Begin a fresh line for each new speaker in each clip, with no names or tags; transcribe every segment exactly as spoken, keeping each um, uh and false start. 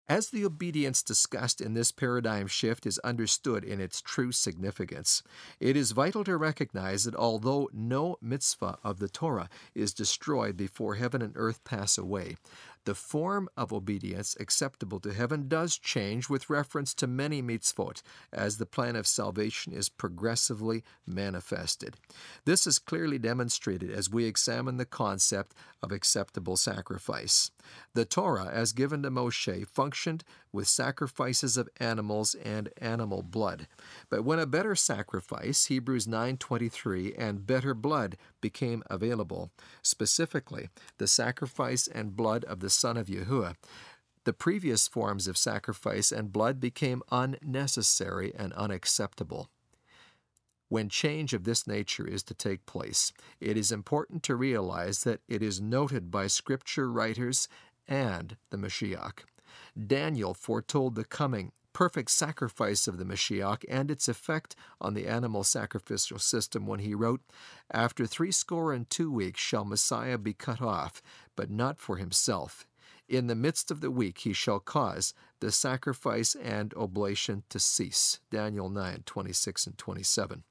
As the obedience discussed in this paradigm shift is understood in its true significance, it is vital to recognize that although no mitzvah of the Torah is destroyed before heaven and earth pass away, the form of obedience acceptable to heaven does change with reference to many mitzvot as the plan of salvation is progressively manifested. This is clearly demonstrated as we examine the concept of acceptable sacrifice. The Torah, as given to Moshe, functioned with sacrifices of animals and animal blood. But when a better sacrifice, Hebrews nine twenty-three, and better blood became available, specifically the sacrifice and blood of the Son of Yahuwah, the previous forms of sacrifice and blood became unnecessary and unacceptable. When change of this nature is to take place, it is important to realize that it is noted by Scripture writers and the Mashiach. Daniel foretold the coming perfect sacrifice of the Mashiach and its effect on the animal sacrificial system when he wrote, "After threescore and two weeks shall Messiah be cut off, but not for himself. In the midst of the week he shall cause the sacrifice and oblation to cease." Daniel nine twenty-six and twenty-seven.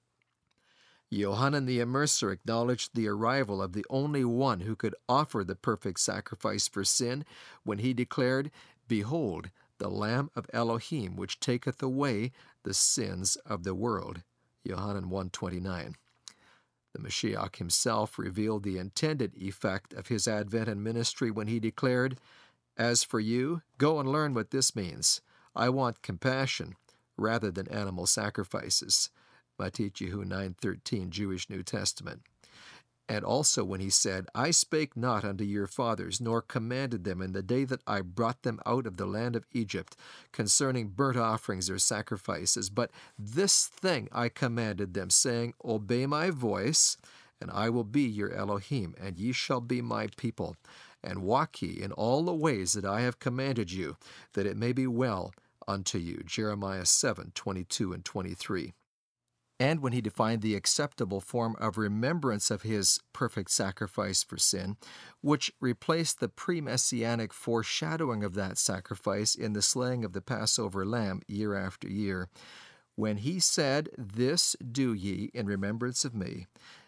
Yohanan the Immerser acknowledged the arrival of the only one who could offer the perfect sacrifice for sin when he declared, "Behold, the Lamb of Elohim, which taketh away the sins of the world." Yohanan one twenty-nine. The Mashiach himself revealed the intended effect of his advent and ministry when he declared, "As for you, go and learn what this means. I want compassion rather than animal sacrifices." Matthew nine thirteen, Jewish New Testament. And also when he said, "I spake not unto your fathers, nor commanded them in the day that I brought them out of the land of Egypt, concerning burnt offerings or sacrifices, but this thing I commanded them, saying, Obey my voice, and I will be your Elohim, and ye shall be my people. And walk ye in all the ways that I have commanded you, that it may be well unto you." Jeremiah seven twenty-two and twenty-three. And when he defined the acceptable form of remembrance of his perfect sacrifice for sin, which replaced the pre-messianic foreshadowing of that sacrifice in the slaying of the Passover lamb year after year, when he said, "This do ye in remembrance of me,"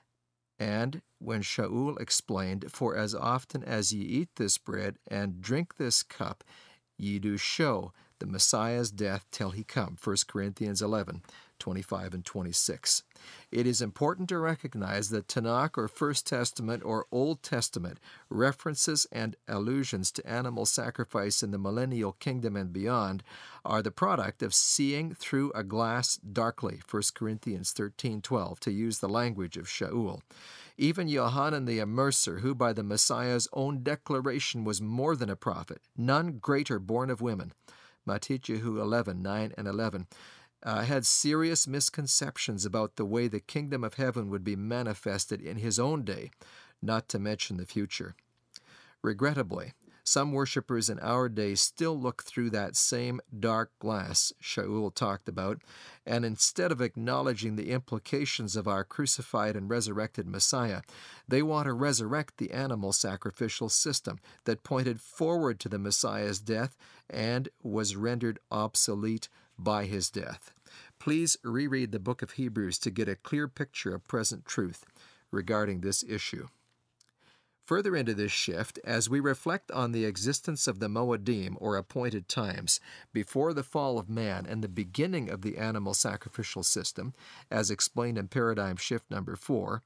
and when Shaul explained, "For as often as ye eat this bread and drink this cup, ye do show the Messiah's death till he come," First Corinthians eleven twenty-five and twenty-six. It is important to recognize that Tanakh or First Testament or Old Testament references and allusions to animal sacrifice in the millennial kingdom and beyond are the product of seeing through a glass darkly, First Corinthians thirteen twelve, to use the language of Shaul. Even Yohanan the Immerser, who by the Messiah's own declaration was more than a prophet, none greater born of women, Matthew eleven nine and eleven, Uh, had serious misconceptions about the way the kingdom of heaven would be manifested in his own day, not to mention the future. Regrettably, some worshippers in our day still look through that same dark glass Shaul talked about, and instead of acknowledging the implications of our crucified and resurrected Messiah, they want to resurrect the animal sacrificial system that pointed forward to the Messiah's death and was rendered obsolete by his death. Please reread the book of Hebrews to get a clear picture of present truth regarding this issue. Further into this shift, as we reflect on the existence of the Moedim, or appointed times, before the fall of man and the beginning of the animal sacrificial system, as explained in paradigm shift number four,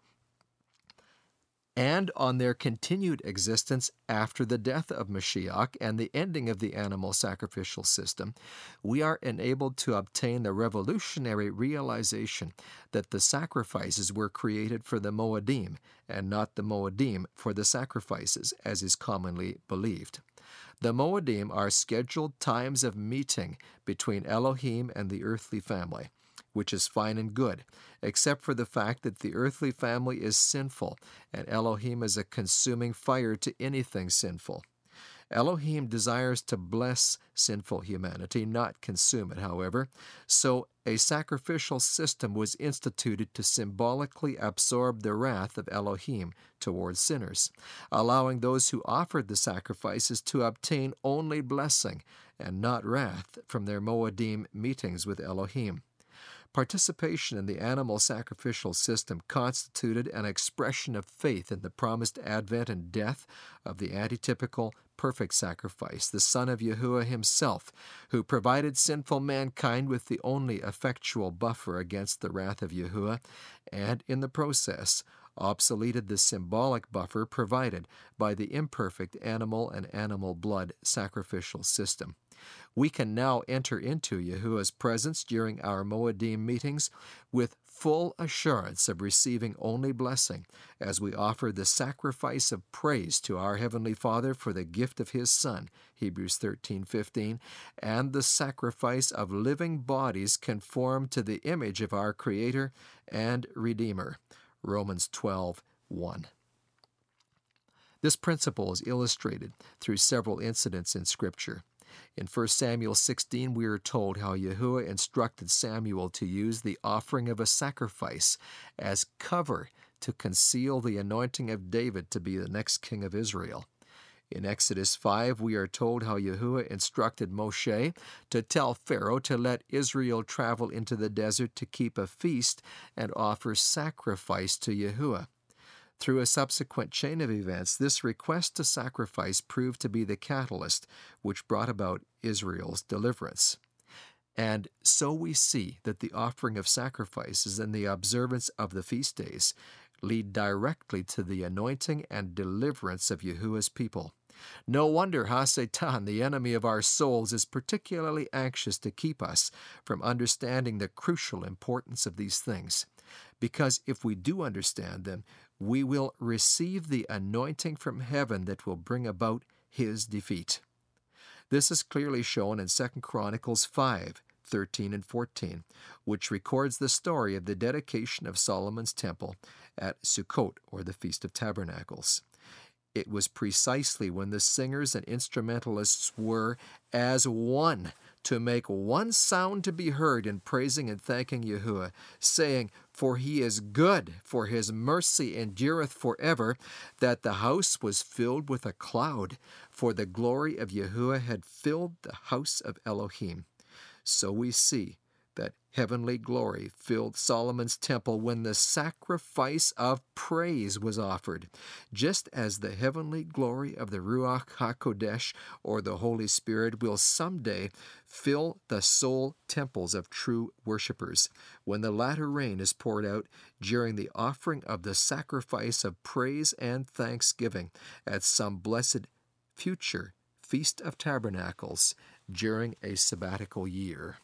and on their continued existence after the death of Mashiach and the ending of the animal sacrificial system, we are enabled to obtain the revolutionary realization that the sacrifices were created for the Moedim, and not the Moedim for the sacrifices, as is commonly believed. The Moedim are scheduled times of meeting between Elohim and the earthly family, which is fine and good, except for the fact that the earthly family is sinful, and Elohim is a consuming fire to anything sinful. Elohim desires to bless sinful humanity, not consume it, however, so a sacrificial system was instituted to symbolically absorb the wrath of Elohim towards sinners, allowing those who offered the sacrifices to obtain only blessing and not wrath, from their Moedim meetings with Elohim. Participation in the animal sacrificial system constituted an expression of faith in the promised advent and death of the antitypical perfect sacrifice, the Son of Yahuwah himself, who provided sinful mankind with the only effectual buffer against the wrath of Yahuwah, and in the process obsoleted the symbolic buffer provided by the imperfect animal and animal blood sacrificial system. We can now enter into Yahuwah's presence during our Moedim meetings with full assurance of receiving only blessing as we offer the sacrifice of praise to our Heavenly Father for the gift of His Son, Hebrews thirteen fifteen, and the sacrifice of living bodies conformed to the image of our Creator and Redeemer, Romans twelve one. This principle is illustrated through several incidents in Scripture. In First Samuel sixteen, we are told how Yahuwah instructed Samuel to use the offering of a sacrifice as cover to conceal the anointing of David to be the next king of Israel. In Exodus five, we are told how Yahuwah instructed Moshe to tell Pharaoh to let Israel travel into the desert to keep a feast and offer sacrifice to Yahuwah. Through a subsequent chain of events, this request to sacrifice proved to be the catalyst which brought about Israel's deliverance. And so we see that the offering of sacrifices and the observance of the feast days lead directly to the anointing and deliverance of Yahuwah's people. No wonder Ha-Satan, the enemy of our souls, is particularly anxious to keep us from understanding the crucial importance of these things. Because if we do understand them, we will receive the anointing from heaven that will bring about his defeat. This is clearly shown in Second Chronicles five, thirteen and fourteen, which records the story of the dedication of Solomon's temple at Sukkot, or the Feast of Tabernacles. It was precisely when the singers and instrumentalists were as one to make one sound to be heard in praising and thanking Yahuwah, saying, "For he is good, for his mercy endureth forever," that the house was filled with a cloud, for the glory of Yahuwah had filled the house of Elohim. So we see that heavenly glory filled Solomon's temple when the sacrifice of praise was offered, just as the heavenly glory of the Ruach HaKodesh, or the Holy Spirit, will someday fill the soul temples of true worshipers, when the latter rain is poured out during the offering of the sacrifice of praise and thanksgiving at some blessed future Feast of Tabernacles during a sabbatical year.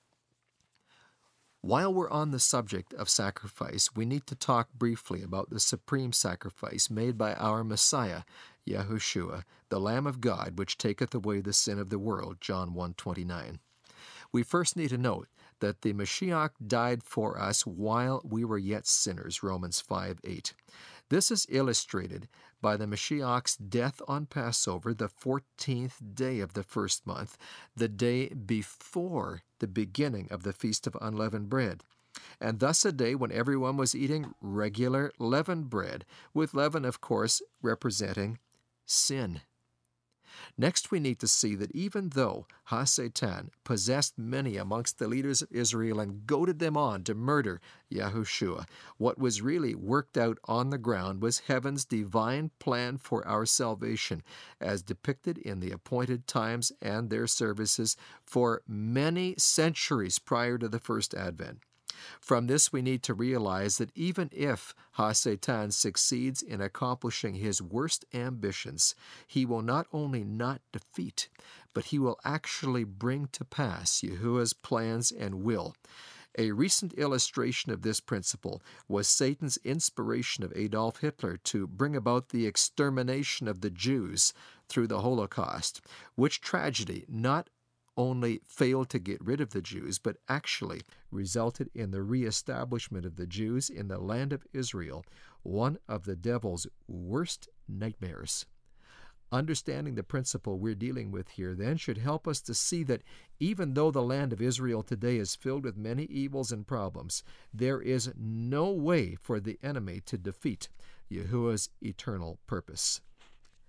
While we're on the subject of sacrifice, we need to talk briefly about the supreme sacrifice made by our Messiah, Yahushua, the Lamb of God, which taketh away the sin of the world, John one twenty-nine. We first need to note that the Mashiach died for us while we were yet sinners, Romans five eight. This is illustrated by the Mashiach's death on Passover, the fourteenth day of the first month, the day before the beginning of the Feast of Unleavened Bread, and thus a day when everyone was eating regular leavened bread, with leaven, of course, representing sin. Next, we need to see that even though Ha-Satan possessed many amongst the leaders of Israel and goaded them on to murder Yahushua, what was really worked out on the ground was heaven's divine plan for our salvation, as depicted in the appointed times and their services for many centuries prior to the first advent. From this, we need to realize that even if Ha-Satan succeeds in accomplishing his worst ambitions, he will not only not defeat, but he will actually bring to pass Yahuwah's plans and will. A recent illustration of this principle was Satan's inspiration of Adolf Hitler to bring about the extermination of the Jews through the Holocaust, which tragedy not only failed to get rid of the Jews, but actually resulted in the reestablishment of the Jews in the land of Israel, one of the devil's worst nightmares. Understanding the principle we're dealing with here then should help us to see that even though the land of Israel today is filled with many evils and problems, there is no way for the enemy to defeat Yahuwah's eternal purpose.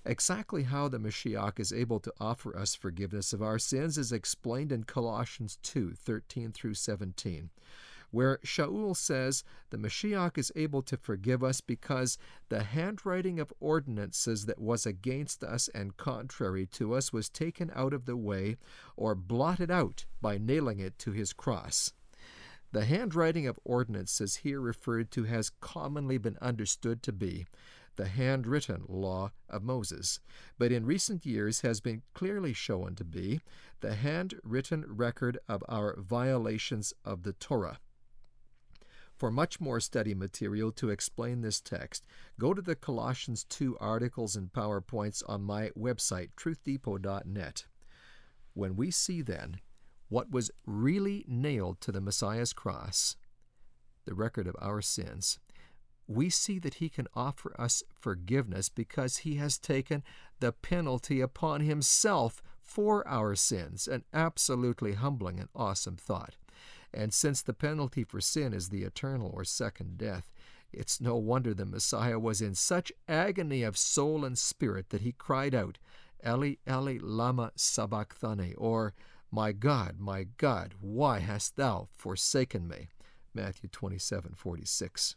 Exactly how the Mashiach is able to offer us forgiveness of our sins is explained in Colossians two, thirteen through seventeen, where Shaul says the Mashiach is able to forgive us because the handwriting of ordinances that was against us and contrary to us was taken out of the way or blotted out by nailing it to his cross. The handwriting of ordinances here referred to has commonly been understood to be the handwritten law of Moses, but in recent years has been clearly shown to be the handwritten record of our violations of the Torah. For much more study material to explain this text, go to the Colossians two articles and PowerPoints on my website, truth depot dot net. When we see, then, what was really nailed to the Messiah's cross, the record of our sins, we see that he can offer us forgiveness because he has taken the penalty upon himself for our sins, an absolutely humbling and awesome thought. And since the penalty for sin is the eternal or second death, it's no wonder the Messiah was in such agony of soul and spirit that he cried out, Eli, Eli, lama sabachthani, or, My God, my God, why hast thou forsaken me? Matthew twenty-seven forty-six.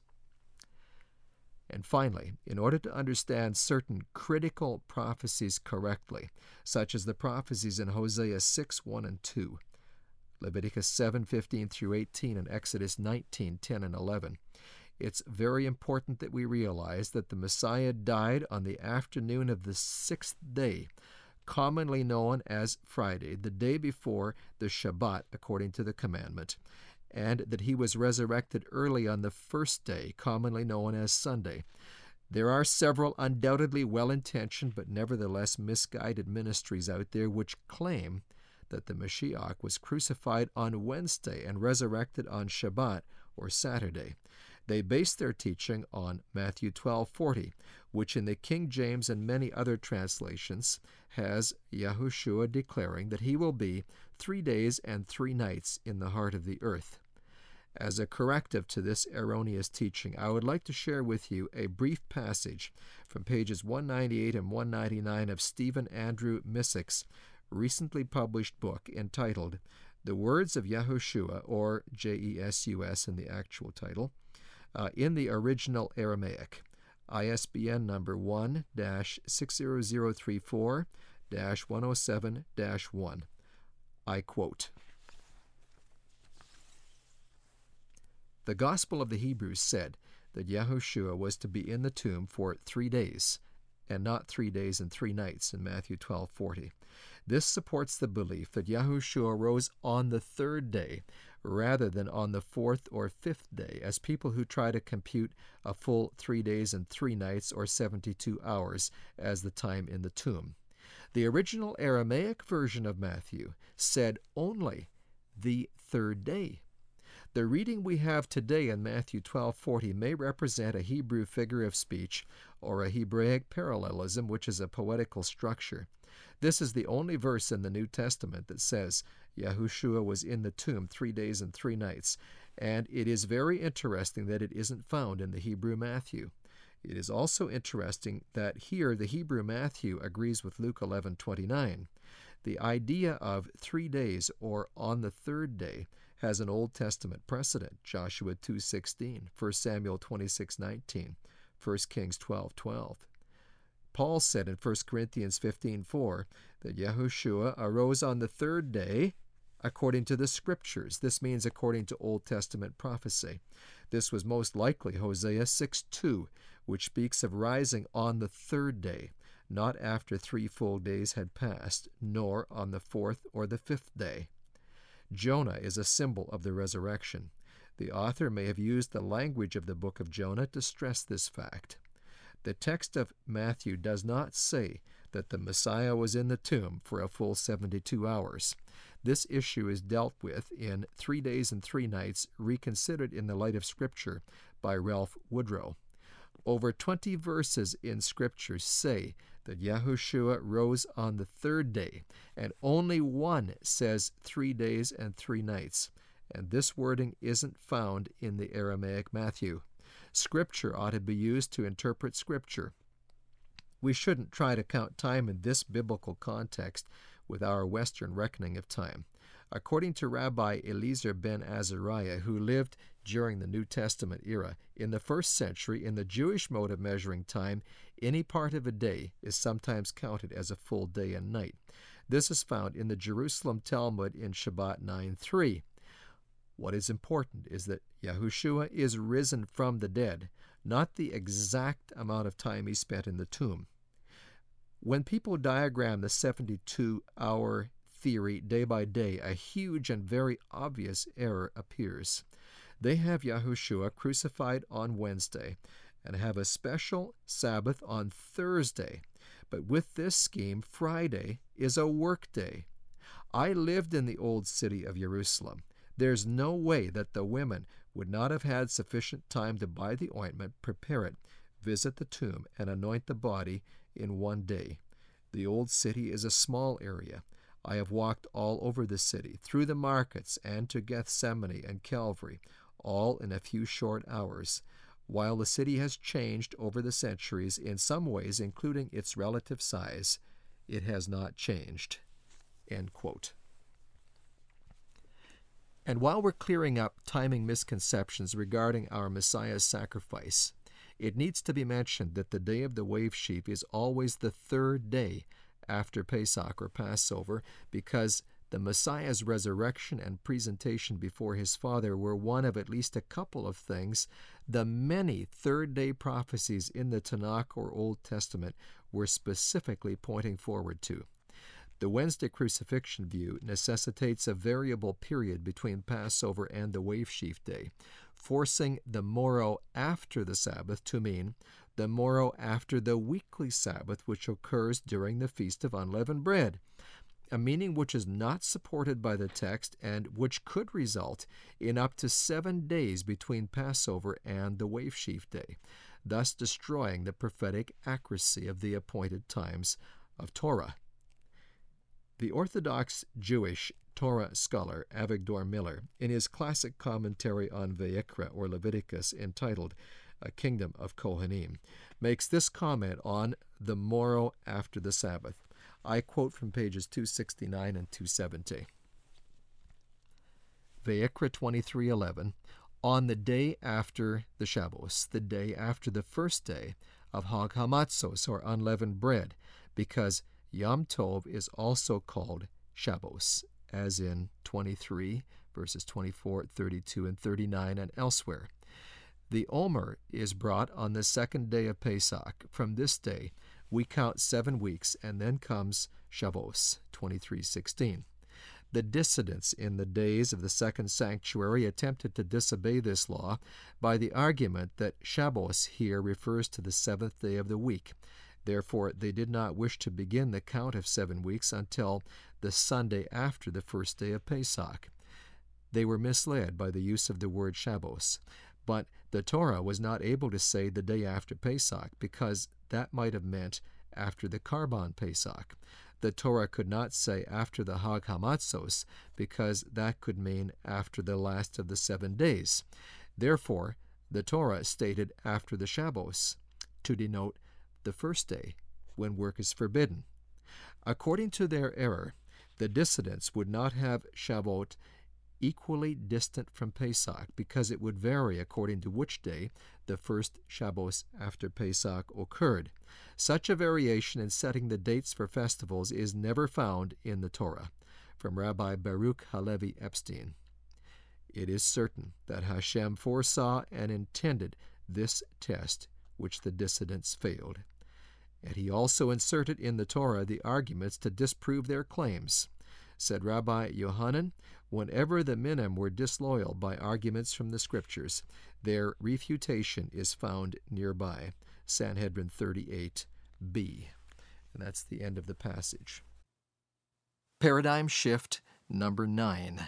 And finally, in order to understand certain critical prophecies correctly, such as the prophecies in Hosea six, one and two, Leviticus seven, fifteen through eighteen, and Exodus nineteen, ten and eleven, it's very important that we realize that the Messiah died on the afternoon of the sixth day, commonly known as Friday, the day before the Shabbat, according to the commandment, and that he was resurrected early on the first day, commonly known as Sunday. There are several undoubtedly well-intentioned but nevertheless misguided ministries out there which claim that the Mashiach was crucified on Wednesday and resurrected on Shabbat or Saturday. They base their teaching on Matthew twelve forty, which in the King James and many other translations has Yahushua declaring that he will be three days and three nights in the heart of the earth. As a corrective to this erroneous teaching, I would like to share with you a brief passage from pages one ninety-eight and one ninety-nine of Stephen Andrew Missick's recently published book entitled The Words of Yahushua, or J E S U S in the actual title, uh, in the original Aramaic, I S B N number one dash six zero zero three four dash one oh seven dash one. I quote, The Gospel of the Hebrews said that Yahushua was to be in the tomb for three days, and not three days and three nights in Matthew twelve forty. This supports the belief that Yahushua rose on the third day rather than on the fourth or fifth day, as people who try to compute a full three days and three nights or seventy-two hours as the time in the tomb. The original Aramaic version of Matthew said only the third day. The reading we have today in Matthew twelve forty may represent a Hebrew figure of speech or a Hebraic parallelism, which is a poetical structure. This is the only verse in the New Testament that says Yahushua was in the tomb three days and three nights, and it is very interesting that it isn't found in the Hebrew Matthew. It is also interesting that here the Hebrew Matthew agrees with Luke eleven twenty-nine. The idea of three days or on the third day has an Old Testament precedent, Joshua two sixteen, First Samuel twenty-six nineteen, First Kings twelve twelve. Paul said in First Corinthians fifteen four that Yahushua arose on the third day according to the Scriptures. This means according to Old Testament prophecy. This was most likely Hosea six two, which speaks of rising on the third day, not after three full days had passed, nor on the fourth or the fifth day. Jonah is a symbol of the resurrection. The author may have used the language of the book of Jonah to stress this fact. The text of Matthew does not say that the Messiah was in the tomb for a full seventy-two hours. This issue is dealt with in Three Days and Three Nights, Reconsidered in the Light of Scripture by Ralph Woodrow. Over twenty verses in Scripture say that Yahushua rose on the third day, and only one says three days and three nights, and this wording isn't found in the Aramaic Matthew. Scripture ought to be used to interpret Scripture. We shouldn't try to count time in this biblical context with our Western reckoning of time. According to Rabbi Eliezer ben Azariah, who lived during the New Testament era, in the first century, in the Jewish mode of measuring time, any part of a day is sometimes counted as a full day and night. This is found in the Jerusalem Talmud in Shabbat nine three. What is important is that Yahushua is risen from the dead, not the exact amount of time he spent in the tomb. When people diagram the seventy-two hour theory day by day, a huge and very obvious error appears. They have Yahushua crucified on Wednesday and have a special Sabbath on Thursday. But with this scheme, Friday is a work day. I lived in the old city of Jerusalem. There's no way that the women would not have had sufficient time to buy the ointment, prepare it, visit the tomb, and anoint the body in one day. The old city is a small area. I have walked all over the city, through the markets, and to Gethsemane and Calvary, all in a few short hours. While the city has changed over the centuries in some ways, including its relative size, it has not changed." End quote. And while we're clearing up timing misconceptions regarding our Messiah's sacrifice, it needs to be mentioned that the day of the wave sheaf is always the third day after Pesach or Passover, because the Messiah's resurrection and presentation before his Father were one of at least a couple of things the many third-day prophecies in the Tanakh or Old Testament were specifically pointing forward to. The Wednesday crucifixion view necessitates a variable period between Passover and the wave sheaf day, forcing the morrow after the Sabbath to mean the morrow after the weekly Sabbath, which occurs during the Feast of Unleavened Bread, a meaning which is not supported by the text and which could result in up to seven days between Passover and the wave sheaf day, thus destroying the prophetic accuracy of the appointed times of Torah. The Orthodox Jewish Torah scholar Avigdor Miller, in his classic commentary on Vayikra or Leviticus entitled A Kingdom of Kohanim, makes this comment on the morrow after the Sabbath. I quote from pages two sixty-nine and two seventy. Vayikra twenty-three eleven, on the day after the Shabbos, the day after the first day of Hag Hamatzos or unleavened bread, because Yom Tov is also called Shabbos, as in twenty-three, verses twenty-four, thirty-two, and thirty-nine, and elsewhere. The Omer is brought on the second day of Pesach. From this day, we count seven weeks, and then comes Shabbos, twenty-three sixteen. The dissidents in the days of the second sanctuary attempted to disobey this law by the argument that Shabbos here refers to the seventh day of the week. Therefore, they did not wish to begin the count of seven weeks until the Sunday after the first day of Pesach. They were misled by the use of the word Shabbos, but the Torah was not able to say the day after Pesach because that might have meant after the Karban Pesach. The Torah could not say after the Hag Hamatzos because that could mean after the last of the seven days. Therefore, the Torah stated after the Shabbos to denote the first day, when work is forbidden. According to their error, the dissidents would not have Shavuot equally distant from Pesach, because it would vary according to which day the first Shabbos after Pesach occurred. Such a variation in setting the dates for festivals is never found in the Torah. From Rabbi Baruch Halevi Epstein. It is certain that Hashem foresaw and intended this test, which the dissidents failed. And he also inserted in the Torah the arguments to disprove their claims. Said Rabbi Yohanan, whenever the minim were disloyal by arguments from the Scriptures, their refutation is found nearby. Sanhedrin thirty-eight b. And that's the end of the passage. Paradigm shift number nine.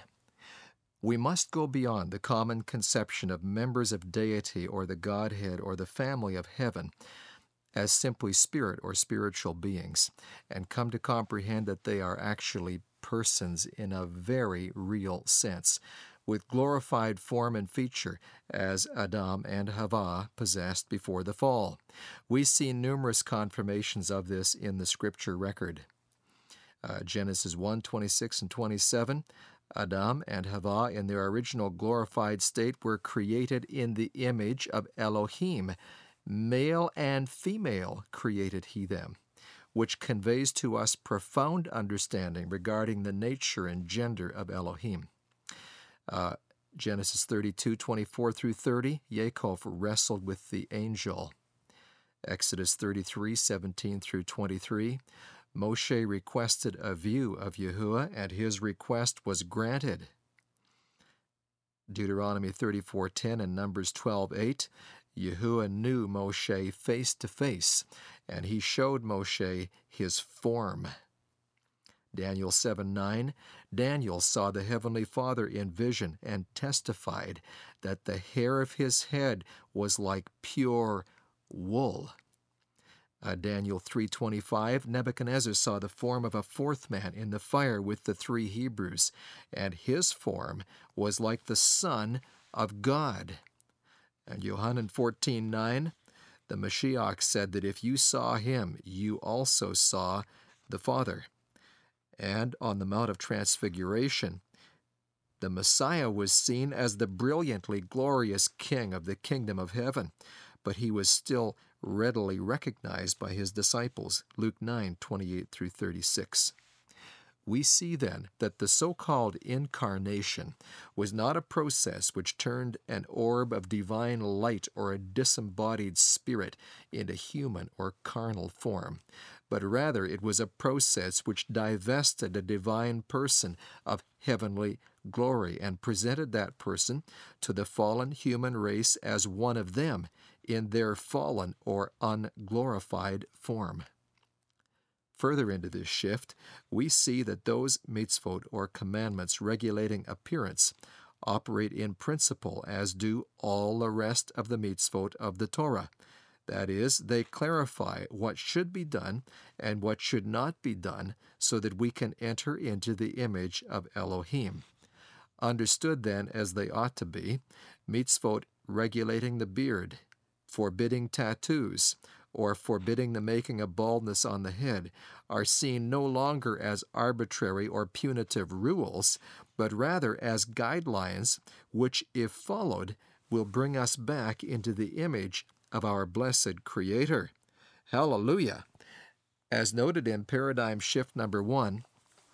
We must go beyond the common conception of members of deity or the Godhead or the family of heaven as simply spirit or spiritual beings, and come to comprehend that they are actually persons in a very real sense. with glorified form and feature, as Adam and Havah possessed before the fall. We see numerous confirmations of this in the Scripture record. Uh, Genesis one, twenty-six and twenty-seven, Adam and Havah in their original glorified state were created in the image of Elohim. Male and female created he them, which conveys to us profound understanding regarding the nature and gender of Elohim. Uh, Genesis thirty-two, twenty-four through thirty, Yaakov wrestled with the angel. Exodus thirty-three, seventeen through twenty-three, Moshe requested a view of Yahuwah, and his request was granted. Deuteronomy thirty-four, ten and Numbers twelve, eight, Yahuwah knew Moshe face to face, and he showed Moshe his form. Daniel seven, nine, Daniel saw the Heavenly Father in vision and testified that the hair of his head was like pure wool. Uh, Daniel three, twenty-five, Nebuchadnezzar saw the form of a fourth man in the fire with the three Hebrews, and his form was like the Son of God. And Yohanan fourteen, nine, the Mashiach said that if you saw him, you also saw the Father. And on the Mount of Transfiguration, the Messiah was seen as the brilliantly glorious King of the kingdom of heaven, but he was still readily recognized by his disciples. Luke nine, twenty-eight through thirty-six. We see then that the so-called incarnation was not a process which turned an orb of divine light or a disembodied spirit into human or carnal form, but rather it was a process which divested a divine person of heavenly glory and presented that person to the fallen human race as one of them in their fallen or unglorified form. Further into this shift, we see that those mitzvot or commandments regulating appearance operate in principle as do all the rest of the mitzvot of the Torah. That is, they clarify what should be done and what should not be done so that we can enter into the image of Elohim. Understood then as they ought to be, mitzvot regulating the beard, forbidding tattoos, or forbidding the making of baldness on the head, are seen no longer as arbitrary or punitive rules, but rather as guidelines which, if followed, will bring us back into the image of our blessed Creator. Hallelujah! As noted in paradigm shift number one,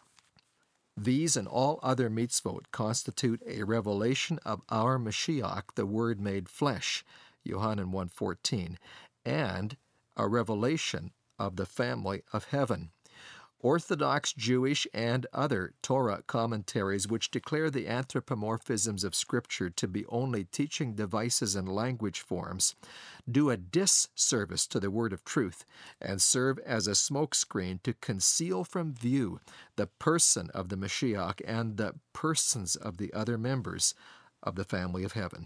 these and all other mitzvot constitute a revelation of our Mashiach, the Word made flesh, Yohanan one fourteen, and a revelation of the family of heaven. Orthodox Jewish and other Torah commentaries which declare the anthropomorphisms of Scripture to be only teaching devices and language forms do a disservice to the word of truth and serve as a smokescreen to conceal from view the person of the Mashiach and the persons of the other members of the family of heaven.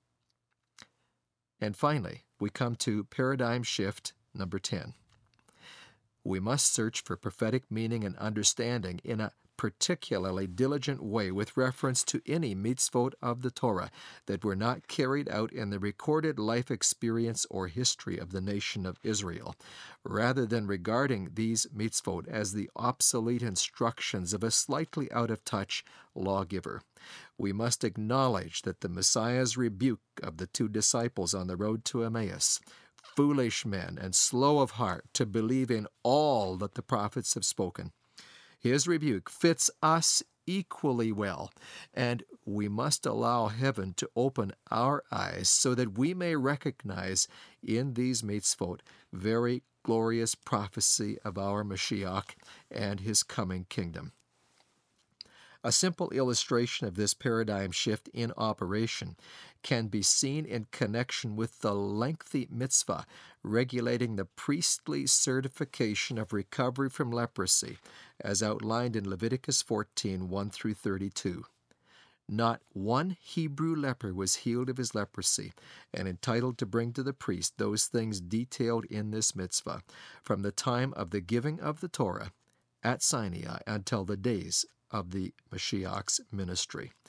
And finally, we come to paradigm shift number ten. We must search for prophetic meaning and understanding in a particularly diligent way with reference to any mitzvot of the Torah that were not carried out in the recorded life experience or history of the nation of Israel, rather than regarding these mitzvot as the obsolete instructions of a slightly out-of-touch lawgiver. We must acknowledge that the Messiah's rebuke of the two disciples on the road to Emmaus, foolish men and slow of heart to believe in all that the prophets have spoken, his rebuke fits us equally well, and we must allow heaven to open our eyes so that we may recognize in these mitzvot very glorious prophecy of our Mashiach and his coming kingdom. A simple illustration of this paradigm shift in operation can be seen in connection with the lengthy mitzvah regulating the priestly certification of recovery from leprosy, as outlined in Leviticus fourteen, one through thirty-two. Not one Hebrew leper was healed of his leprosy and entitled to bring to the priest those things detailed in this mitzvah from the time of the giving of the Torah at Sinai until the days of the Mashiach's ministry.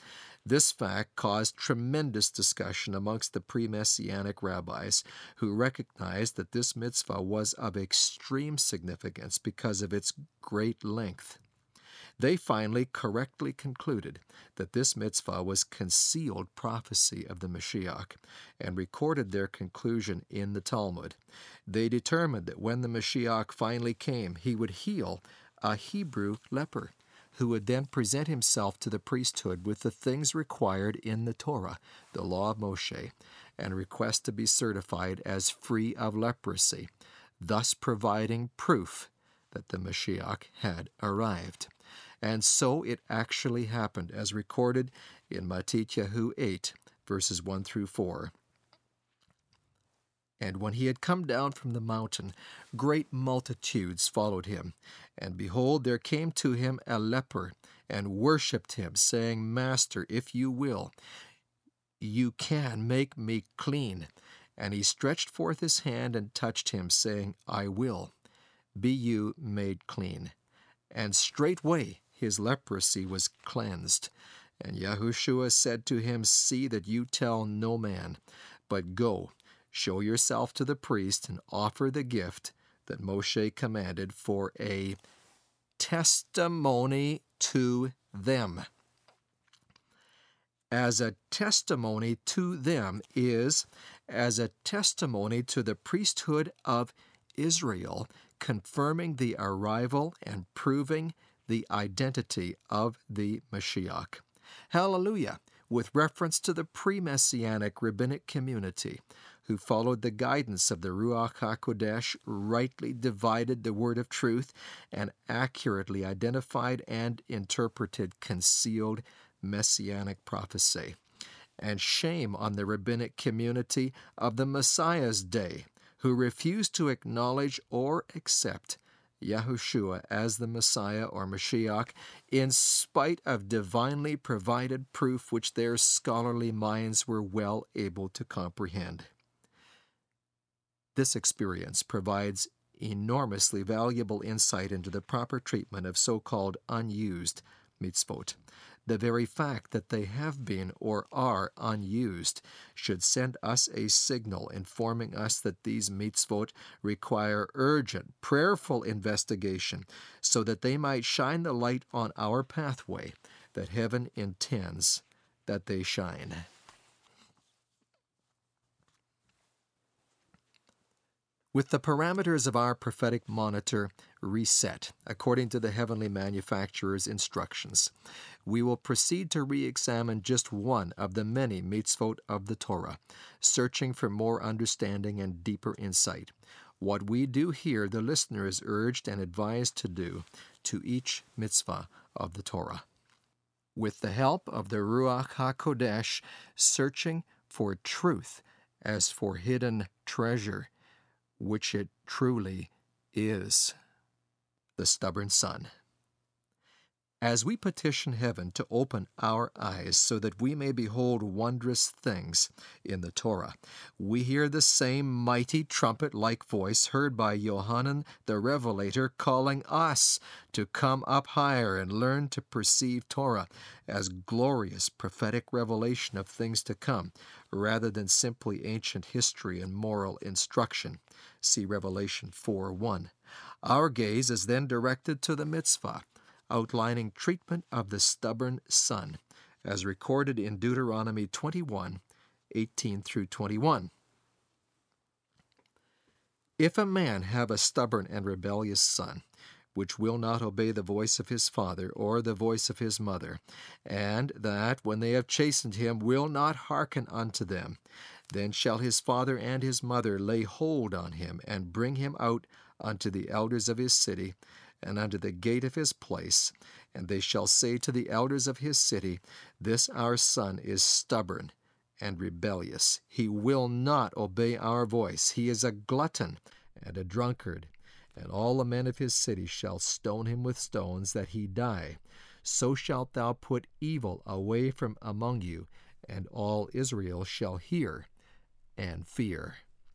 This fact caused tremendous discussion amongst the pre-Messianic rabbis, who recognized that this mitzvah was of extreme significance because of its great length. They finally correctly concluded that this mitzvah was concealed prophecy of the Mashiach, and recorded their conclusion in the Talmud. They determined that when the Mashiach finally came, he would heal a Hebrew leper, who would then present himself to the priesthood with the things required in the Torah, the law of Moshe, and request to be certified as free of leprosy, thus providing proof that the Mashiach had arrived. And so it actually happened, as recorded in Matityahu eight, verses one through four. And when he had come down from the mountain, great multitudes followed him. And behold, there came to him a leper, and worshipped him, saying, Master, if you will, you can make me clean. And he stretched forth his hand and touched him, saying, I will, be you made clean. And straightway his leprosy was cleansed. And Yahushua said to him, See that you tell no man, but go, show yourself to the priest, and offer the gift that Moshe commanded for a testimony to them. As a testimony to them is as a testimony to the priesthood of Israel, confirming the arrival and proving the identity of the Mashiach. Hallelujah! With reference to the pre-Messianic rabbinic community, who followed the guidance of the Ruach HaKodesh, rightly divided the word of truth, and accurately identified and interpreted concealed Messianic prophecy. And shame on the rabbinic community of the Messiah's day, who refused to acknowledge or accept Yahushua as the Messiah or Mashiach, in spite of divinely provided proof which their scholarly minds were well able to comprehend. This experience provides enormously valuable insight into the proper treatment of so-called unused mitzvot. The very fact that they have been or are unused should send us a signal informing us that these mitzvot require urgent, prayerful investigation so that they might shine the light on our pathway that heaven intends that they shine. With the parameters of our prophetic monitor reset according to the heavenly manufacturer's instructions, we will proceed to re-examine just one of the many mitzvot of the Torah, searching for more understanding and deeper insight. What we do here, the listener is urged and advised to do to each mitzvah of the Torah. With the help of the Ruach HaKodesh, searching for truth as for hidden treasure, which it truly is. The stubborn son. As we petition heaven to open our eyes so that we may behold wondrous things in the Torah, we hear the same mighty trumpet-like voice heard by Yohanan the Revelator calling us to come up higher and learn to perceive Torah as glorious prophetic revelation of things to come, rather than simply ancient history and moral instruction. See Revelation four one. Our gaze is then directed to the mitzvah, outlining treatment of the stubborn son, as recorded in Deuteronomy twenty-one, eighteen through twenty-one. If a man have a stubborn and rebellious son, which will not obey the voice of his father or the voice of his mother, and that, when they have chastened him, will not hearken unto them, then shall his father and his mother lay hold on him, and bring him out unto the elders of his city, and unto the gate of his place, and they shall say to the elders of his city, This our son is stubborn and rebellious. He will not obey our voice. He is a glutton and a drunkard. And all the men of his city shall stone him with stones, that he die. So shalt thou put evil away from among you, and all Israel shall hear and fear.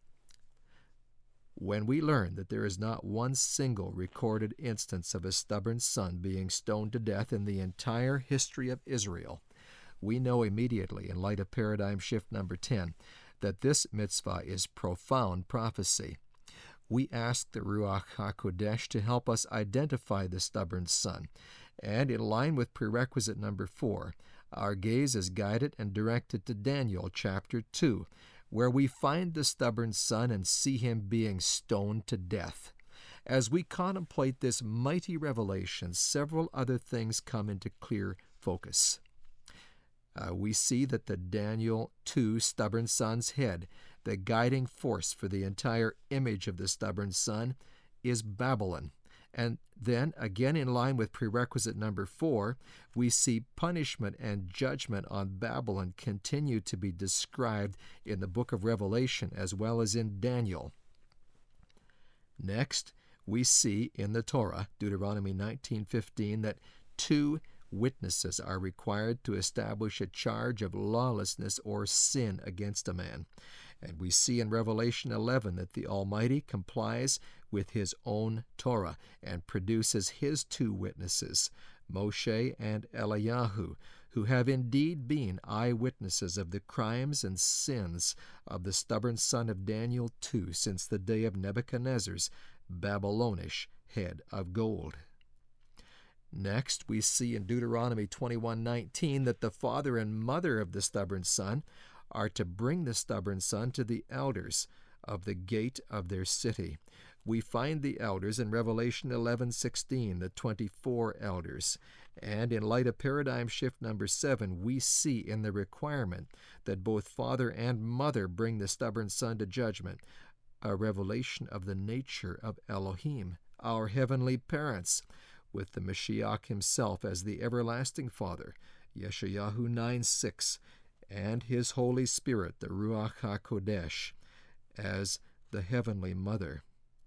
When we learn that there is not one single recorded instance of a stubborn son being stoned to death in the entire history of Israel, we know immediately, in light of paradigm shift number ten, that this mitzvah is profound prophecy. We ask the Ruach HaKodesh to help us identify the stubborn son, and in line with prerequisite number four, our gaze is guided and directed to Daniel chapter two, where we find the stubborn son and see him being stoned to death. As we contemplate this mighty revelation, several other things come into clear focus. Uh, we see that the Daniel two stubborn son's head, the guiding force for the entire image of the stubborn son, is Babylon. And then, again in line with prerequisite number four, we see punishment and judgment on Babylon continue to be described in the book of Revelation as well as in Daniel. Next, we see in the Torah, Deuteronomy nineteen fifteen, that two witnesses are required to establish a charge of lawlessness or sin against a man. And we see in Revelation eleven that the Almighty complies with His own Torah and produces His two witnesses, Moshe and Eliyahu, who have indeed been eyewitnesses of the crimes and sins of the stubborn son of Daniel two since the day of Nebuchadnezzar's Babylonish head of gold. Next, we see in Deuteronomy twenty-one nineteen that the father and mother of the stubborn son are to bring the stubborn son to the elders of the gate of their city. We find the elders in Revelation eleven sixteen, the twenty-four elders. And in light of paradigm shift number seven, we see in the requirement that both father and mother bring the stubborn son to judgment a revelation of the nature of Elohim, our heavenly parents, with the Mashiach himself as the everlasting Father, Yeshayahu nine six, and his Holy Spirit, the Ruach HaKodesh, as the heavenly Mother.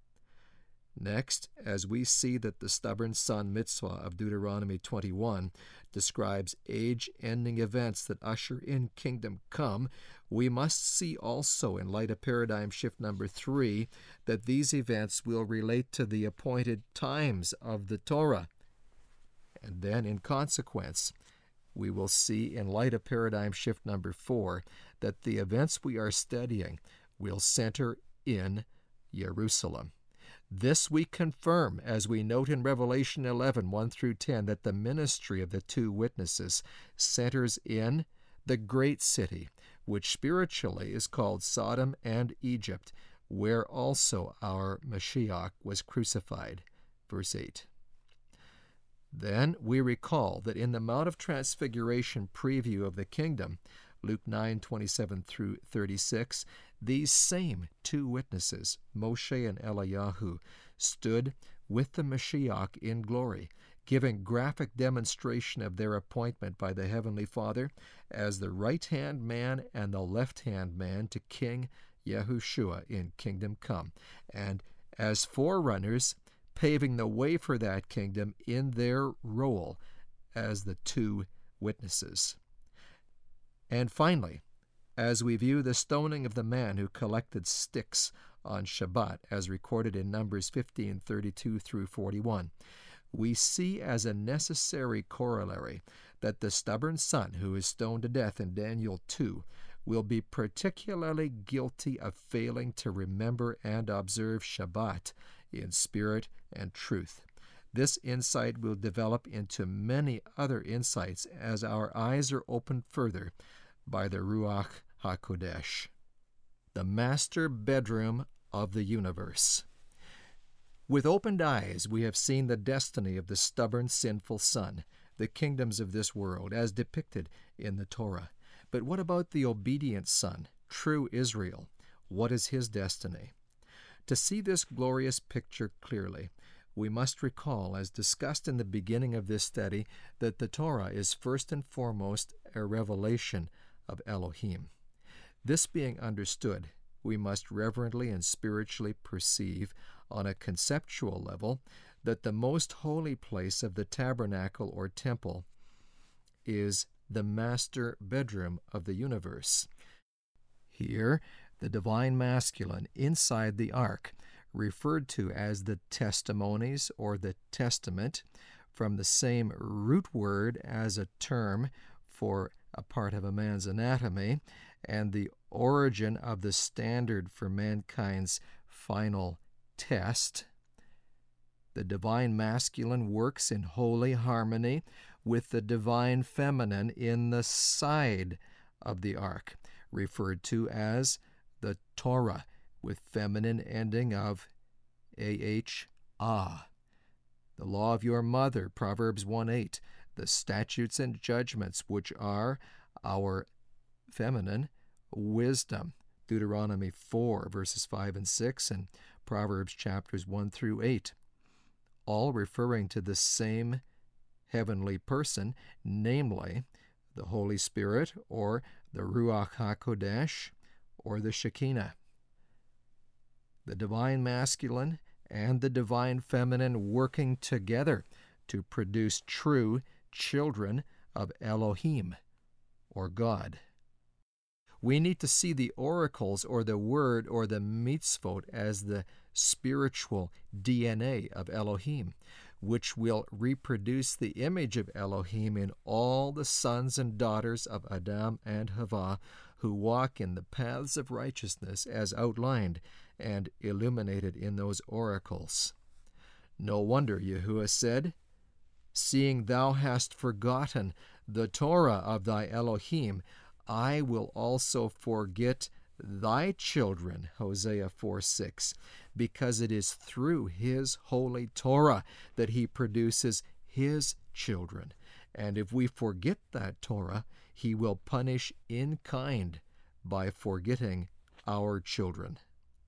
Next, as we see that the stubborn son mitzvah of Deuteronomy twenty-one describes age-ending events that usher in kingdom come, we must see also, in light of paradigm shift number three, that these events will relate to the appointed times of the Torah. And then, in consequence, we will see, in light of paradigm shift number four, that the events we are studying will center in Jerusalem. This we confirm as we note in Revelation eleven, one through ten, that the ministry of the two witnesses centers in the great city, which spiritually is called Sodom and Egypt, where also our Mashiach was crucified. Verse eight. Then we recall that in the Mount of Transfiguration preview of the kingdom, Luke nine twenty-seven through thirty-six, these same two witnesses, Moshe and Eliyahu, stood with the Mashiach in glory, giving graphic demonstration of their appointment by the Heavenly Father as the right-hand man and the left-hand man to King Yahushua in Kingdom Come, and as forerunners, paving the way for that kingdom in their role as the two witnesses. And finally, as we view the stoning of the man who collected sticks on Shabbat, as recorded in Numbers fifteen thirty-two through forty-one, we see as a necessary corollary that the stubborn son who is stoned to death in Daniel two will be particularly guilty of failing to remember and observe Shabbat in spirit and truth. This insight will develop into many other insights as our eyes are opened further by the Ruach HaKodesh. The master bedroom of the universe. With opened eyes, we have seen the destiny of the stubborn, sinful son, the kingdoms of this world, as depicted in the Torah. But what about the obedient son, true Israel? What is his destiny? To see this glorious picture clearly, we must recall, as discussed in the beginning of this study, that the Torah is first and foremost a revelation of Elohim. This being understood, we must reverently and spiritually perceive on a conceptual level that the most holy place of the tabernacle or temple is the master bedroom of the universe. Here, the divine masculine inside the ark, referred to as the testimonies or the testament, from the same root word as a term for a part of a man's anatomy, and the origin of the standard for mankind's final test. The divine masculine works in holy harmony with the divine feminine in the side of the ark, referred to as the Torah, with feminine ending of ah. The law of your mother, Proverbs one eight, the statutes and judgments, which are our feminine wisdom, Deuteronomy four, verses five and six, and Proverbs chapters one through eight, all referring to the same heavenly person, namely the Holy Spirit, or the Ruach HaKodesh, or the Shekinah. The divine masculine and the divine feminine working together to produce true children of Elohim, or God. We need to see the oracles or the word or the mitzvot as the spiritual D N A of Elohim, which will reproduce the image of Elohim in all the sons and daughters of Adam and Havah who walk in the paths of righteousness as outlined and illuminated in those oracles. No wonder Yahuwah said, "Seeing thou hast forgotten the Torah of thy Elohim, I will also forget thy children," Hosea four six, because it is through his holy Torah that he produces his children. And if we forget that Torah, he will punish in kind by forgetting our children.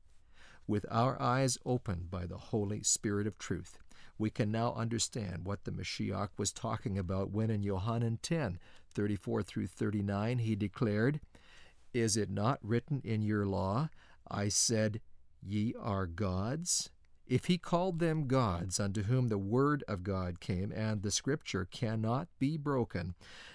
With our eyes opened by the Holy Spirit of truth, we can now understand what the Mashiach was talking about when in Yohanan ten, thirty-four through thirty-nine, he declared, "Is it not written in your law, I said, ye are gods? If he called them gods, unto whom the word of God came, and the scripture cannot be broken,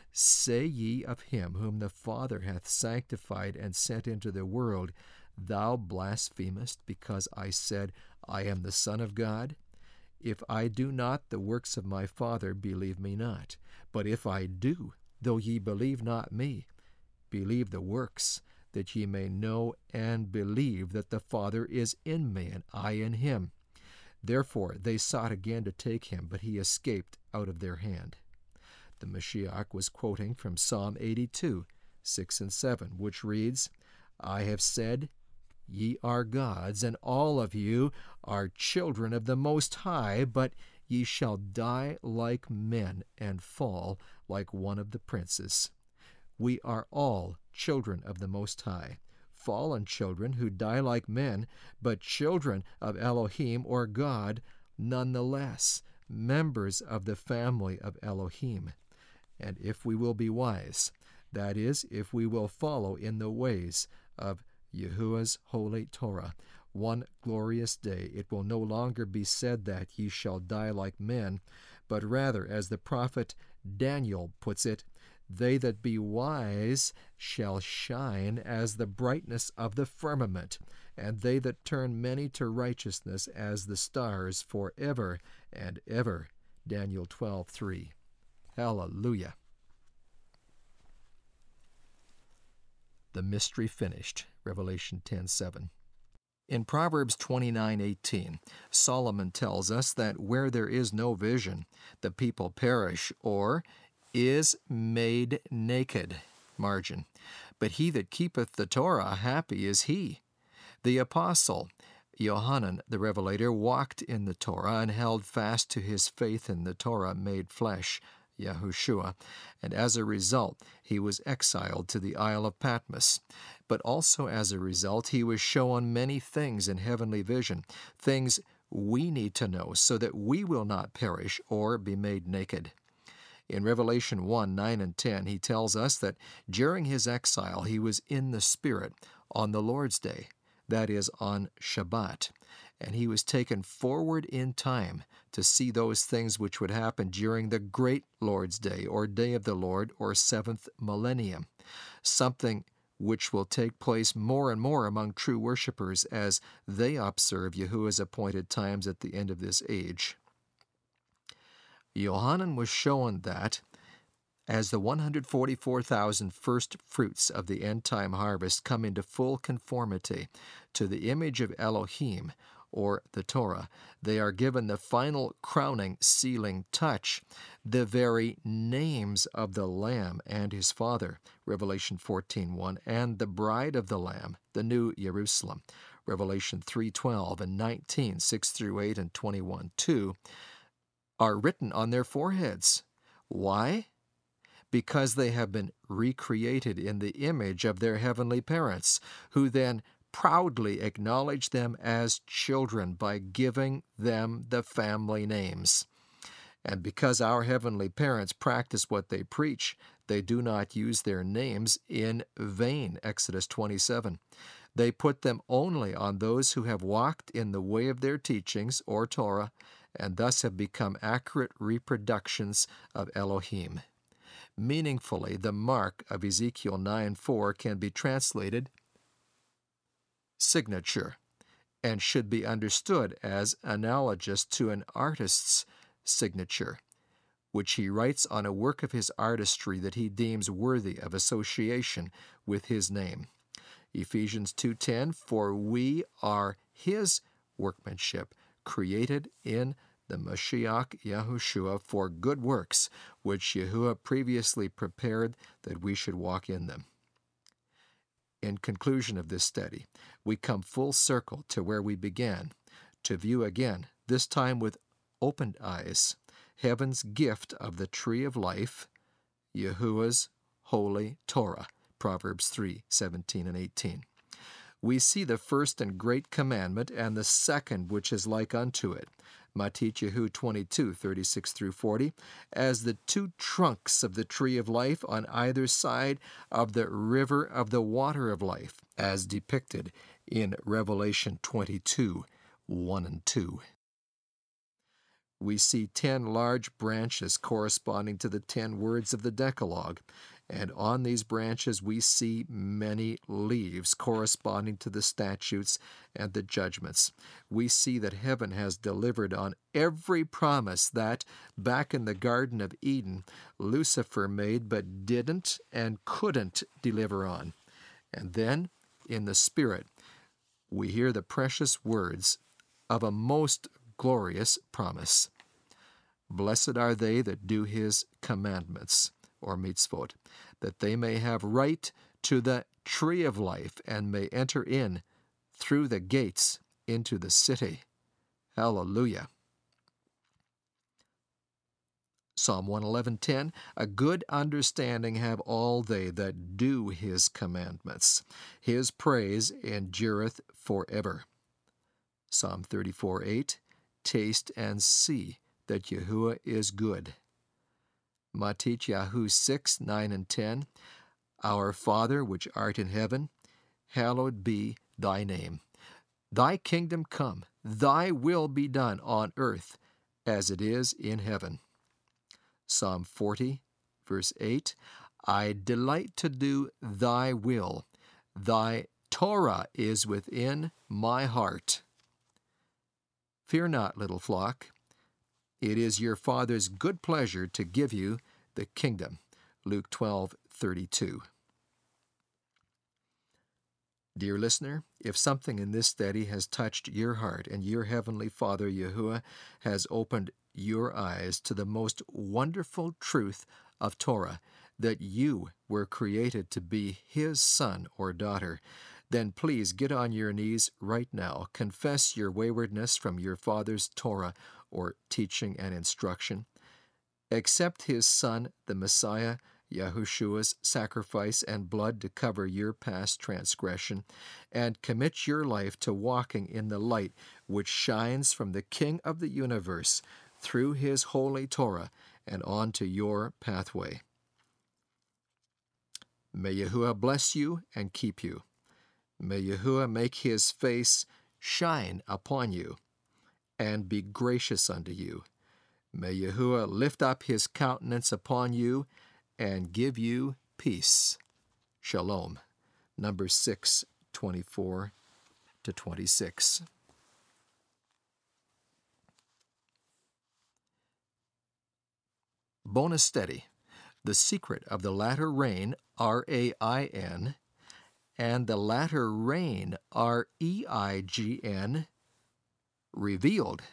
say ye of him whom the Father hath sanctified and sent into the world, thou blasphemest, because I said, I am the Son of God? If I do not the works of my Father, believe me not. But if I do, though ye believe not me, believe the works, that ye may know and believe that the Father is in me, and I in him. Therefore they sought again to take him, but he escaped out of their hand." The Mashiach was quoting from Psalm eighty-two, six and seven, which reads, "I have said, ye are gods, and all of you are children of the Most High, but ye shall die like men and fall like one of the princes." We are all children of the Most High, fallen children who die like men, but children of Elohim or God nonetheless, members of the family of Elohim. And if we will be wise, that is, if we will follow in the ways of Yahuwah's holy Torah, one glorious day it will no longer be said that ye shall die like men, but rather, as the prophet Daniel puts it, they that be wise shall shine as the brightness of the firmament, and they that turn many to righteousness as the stars forever and ever. Daniel twelve three. Hallelujah. The mystery finished. Revelation ten seven. In Proverbs twenty-nine eighteen, Solomon tells us that where there is no vision, the people perish, or is made naked, margin. But he that keepeth the Torah, happy is he. The apostle Yohanan the Revelator walked in the Torah and held fast to his faith in the Torah made flesh, Yahushua, and as a result he was exiled to the Isle of Patmos. But also as a result he was shown many things in heavenly vision, things we need to know so that we will not perish or be made naked. In Revelation one, nine and ten, he tells us that during his exile he was in the Spirit on the Lord's Day, that is, on Shabbat, and he was taken forward in time to see those things which would happen during the great Lord's Day, or Day of the Lord, or seventh millennium, something which will take place more and more among true worshipers as they observe Yahuwah's appointed times at the end of this age. Yohanan was shown that As the one hundred forty-four thousand first fruits of the end-time harvest come into full conformity to the image of Elohim, or the Torah, they are given the final crowning, sealing touch, the very names of the Lamb and his Father, Revelation fourteen one, and the bride of the Lamb, the New Jerusalem, Revelation three twelve and nineteen, six through eight and twenty-one two, are written on their foreheads. Why? Because they have been recreated in the image of their heavenly parents, who then proudly acknowledge them as children by giving them the family names. And because our heavenly parents practice what they preach, they do not use their names in vain, Exodus twenty-seven. They put them only on those who have walked in the way of their teachings, or Torah, and thus have become accurate reproductions of Elohim. Meaningfully, the mark of Ezekiel nine four can be translated signature, and should be understood as analogous to an artist's signature, which he writes on a work of his artistry that he deems worthy of association with his name. Ephesians two ten, for we are his workmanship, created in the Mashiach Yahushua for good works, which Yahuwah previously prepared that we should walk in them. In conclusion of this study, we come full circle to where we began, to view again, this time with opened eyes, heaven's gift of the tree of life, Yahuwah's holy Torah, Proverbs three seventeen and eighteen. We see the first and great commandment and the second which is like unto it, Matthew twenty-two thirty-six through forty, as the two trunks of the tree of life on either side of the river of the water of life, as depicted in Revelation twenty-two one and two. We see ten large branches corresponding to the ten words of the Decalogue, and on these branches we see many leaves corresponding to the statutes and the judgments. We see that heaven has delivered on every promise that, back in the Garden of Eden, Lucifer made but didn't and couldn't deliver on. And then, in the Spirit, we hear the precious words of a most glorious promise. Blessed are they that do his commandments, or mitzvot, that they may have right to the tree of life and may enter in through the gates into the city. Hallelujah. Psalm one eleven ten, a good understanding have all they that do his commandments. His praise endureth forever. Psalm thirty-four eight, taste and see that Yahuwah is good. Matthew six nine and ten, Our Father which art in heaven, hallowed be thy name. Thy kingdom come, thy will be done on earth as it is in heaven. Psalm forty, verse eight, I delight to do thy will. Thy Torah is within my heart. Fear not, little flock. It is your Father's good pleasure to give you the kingdom. Luke twelve thirty-two. Dear listener, if something in this study has touched your heart and your Heavenly Father Yahuwah has opened your eyes to the most wonderful truth of Torah, that you were created to be His son or daughter, then please get on your knees right now, confess your waywardness from your Father's Torah or teaching and instruction, accept His Son, the Messiah, Yahushua's sacrifice and blood to cover your past transgression, and commit your life to walking in the light which shines from the King of the universe through His holy Torah and onto your pathway. May Yahuwah bless you and keep you. May Yahuwah make His face shine upon you and be gracious unto you. May Yahuwah lift up His countenance upon you and give you peace. Shalom. Numbers six, twenty-four to twenty-six. Bonus study. The secret of the latter rain, R A I N, and the latter rain, R E I G N, revealed.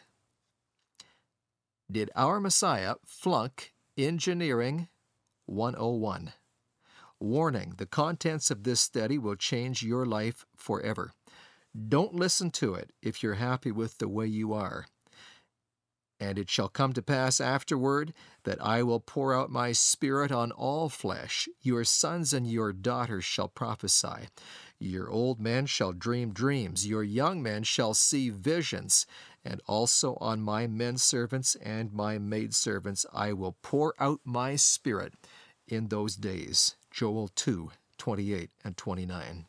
Did our Messiah flunk Engineering one oh one? Warning, the contents of this study will change your life forever. Don't listen to it if you're happy with the way you are. And it shall come to pass afterward that I will pour out my Spirit on all flesh. Your sons and your daughters shall prophesy. Your old men shall dream dreams. Your young men shall see visions. And also on my men servants and my maid servants I will pour out my Spirit in those days. Joel two, twenty-eight and twenty-nine.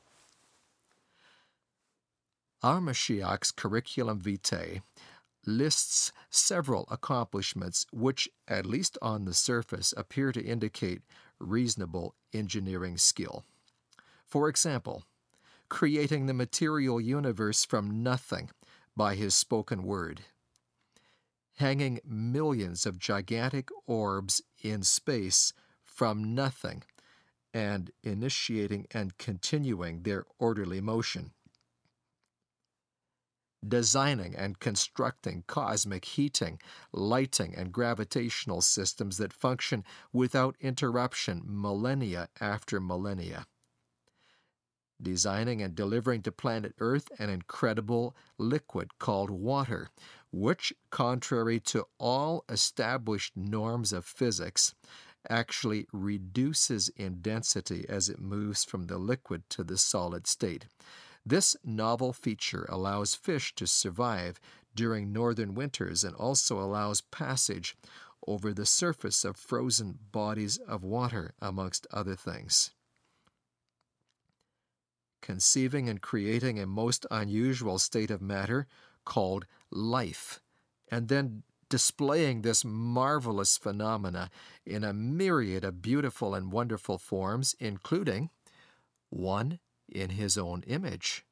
Our Mashiach's curriculum vitae lists several accomplishments which, at least on the surface, appear to indicate reasonable engineering skill. For example, creating the material universe from nothing by his spoken word, hanging millions of gigantic orbs in space from nothing and initiating and continuing their orderly motion, designing and constructing cosmic heating, lighting, and gravitational systems that function without interruption millennia after millennia, designing and delivering to planet Earth an incredible liquid called water, which, contrary to all established norms of physics, actually reduces in density as it moves from the liquid to the solid state. This novel feature allows fish to survive during northern winters and also allows passage over the surface of frozen bodies of water, amongst other things. Conceiving and creating a most unusual state of matter called life, and then displaying this marvelous phenomena in a myriad of beautiful and wonderful forms, including one in his own image.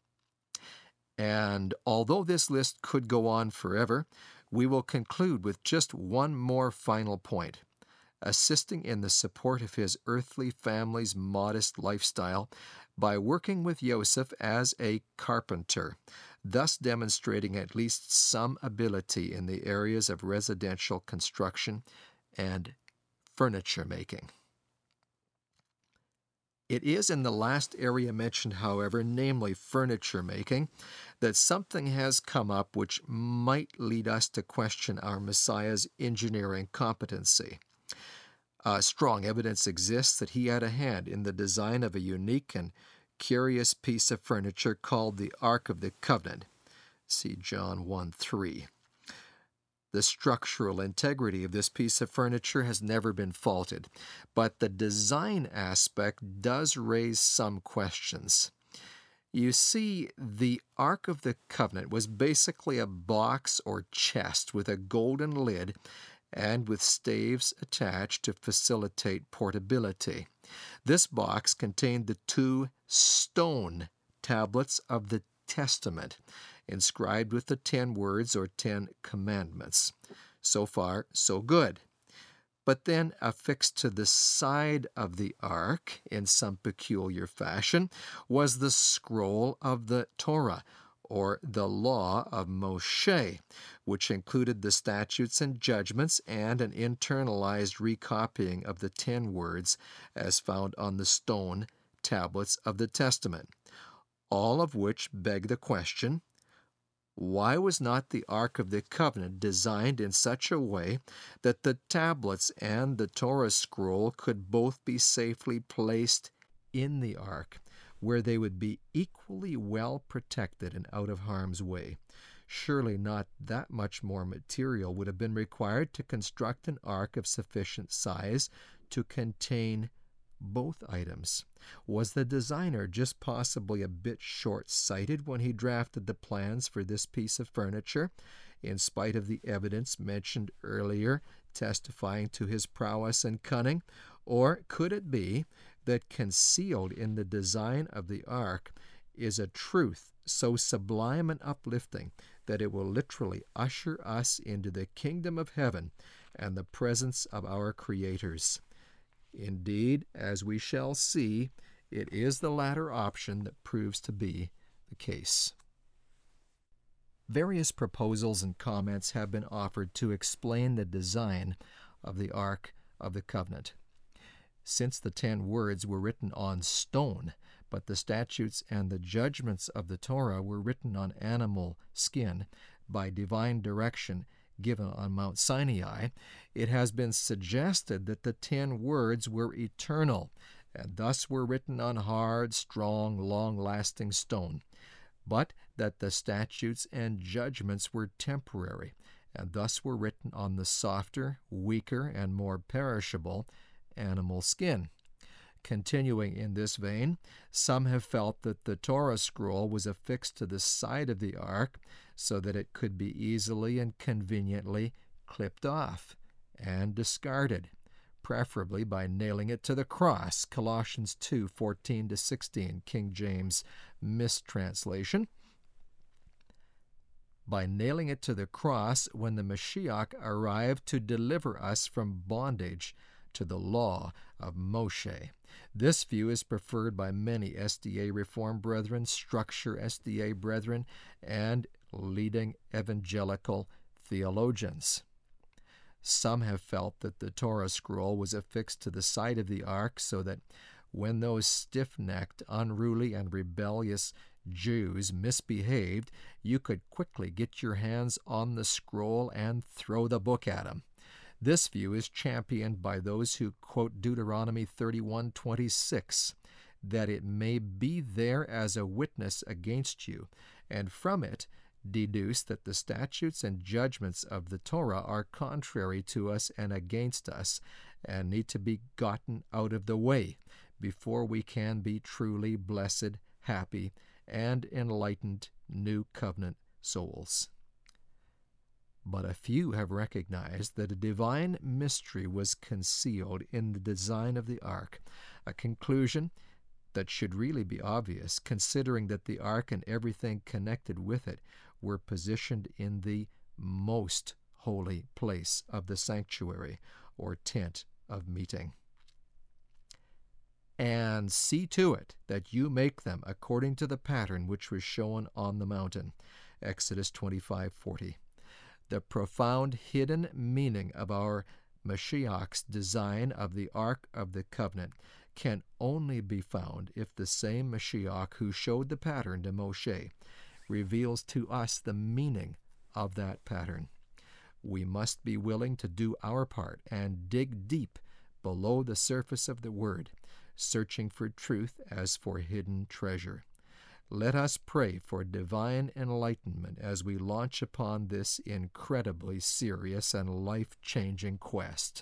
And although this list could go on forever, we will conclude with just one more final point. Assisting in the support of his earthly family's modest lifestyle by working with Joseph as a carpenter, thus demonstrating at least some ability in the areas of residential construction and furniture making. It is in the last area mentioned, however, namely furniture making, that something has come up which might lead us to question our Messiah's engineering competency. Uh, strong evidence exists that he had a hand in the design of a unique and curious piece of furniture called the Ark of the Covenant. See John one three. The structural integrity of this piece of furniture has never been faulted, but the design aspect does raise some questions. You see, the Ark of the Covenant was basically a box or chest with a golden lid and with staves attached to facilitate portability. This box contained the two stone tablets of the Testament, inscribed with the ten words or ten commandments. So far, so good. But then, affixed to the side of the ark, in some peculiar fashion, was the scroll of the Torah, or the law of Moshe, which included the statutes and judgments and an internalized recopying of the ten words as found on the stone tablets of the Testament, all of which beg the question, why was not the Ark of the Covenant designed in such a way that the tablets and the Torah scroll could both be safely placed in the ark, where they would be equally well protected and out of harm's way? Surely not that much more material would have been required to construct an ark of sufficient size to contain both items. Was the designer just possibly a bit short-sighted when he drafted the plans for this piece of furniture, in spite of the evidence mentioned earlier testifying to his prowess and cunning? Or could it be that concealed in the design of the ark is a truth so sublime and uplifting that it will literally usher us into the kingdom of heaven and the presence of our creators? Indeed, as we shall see, it is the latter option that proves to be the case. Various proposals and comments have been offered to explain the design of the Ark of the Covenant. Since the ten words were written on stone, but the statutes and the judgments of the Torah were written on animal skin by divine direction given on Mount Sinai, it has been suggested that the ten words were eternal, and thus were written on hard, strong, long-lasting stone, but that the statutes and judgments were temporary, and thus were written on the softer, weaker, and more perishable animal skin. Continuing in this vein, some have felt that the Torah scroll was affixed to the side of the ark so that it could be easily and conveniently clipped off and discarded, preferably by nailing it to the cross, Colossians two fourteen to sixteen, King James mistranslation. By nailing it to the cross when the Mashiach arrived to deliver us from bondage to the law of Moshe. This view is preferred by many S D A Reform brethren, structure S D A brethren, and leading evangelical theologians. Some have felt that the Torah scroll was affixed to the side of the ark so that when those stiff-necked, unruly, and rebellious Jews misbehaved, you could quickly get your hands on the scroll and throw the book at them. This view is championed by those who quote Deuteronomy thirty-one twenty-six, that it may be there as a witness against you, and from it deduce that the statutes and judgments of the Torah are contrary to us and against us, and need to be gotten out of the way before we can be truly blessed, happy, and enlightened new covenant souls. But a few have recognized that a divine mystery was concealed in the design of the ark, a conclusion that should really be obvious, considering that the ark and everything connected with it were positioned in the most holy place of the sanctuary, or tent of meeting. And see to it that you make them according to the pattern which was shown on the mountain. Exodus twenty-five forty. The profound hidden meaning of our Mashiach's design of the Ark of the Covenant can only be found if the same Mashiach who showed the pattern to Moshe reveals to us the meaning of that pattern. We must be willing to do our part and dig deep below the surface of the Word, searching for truth as for hidden treasure. Let us pray for divine enlightenment as we launch upon this incredibly serious and life-changing quest.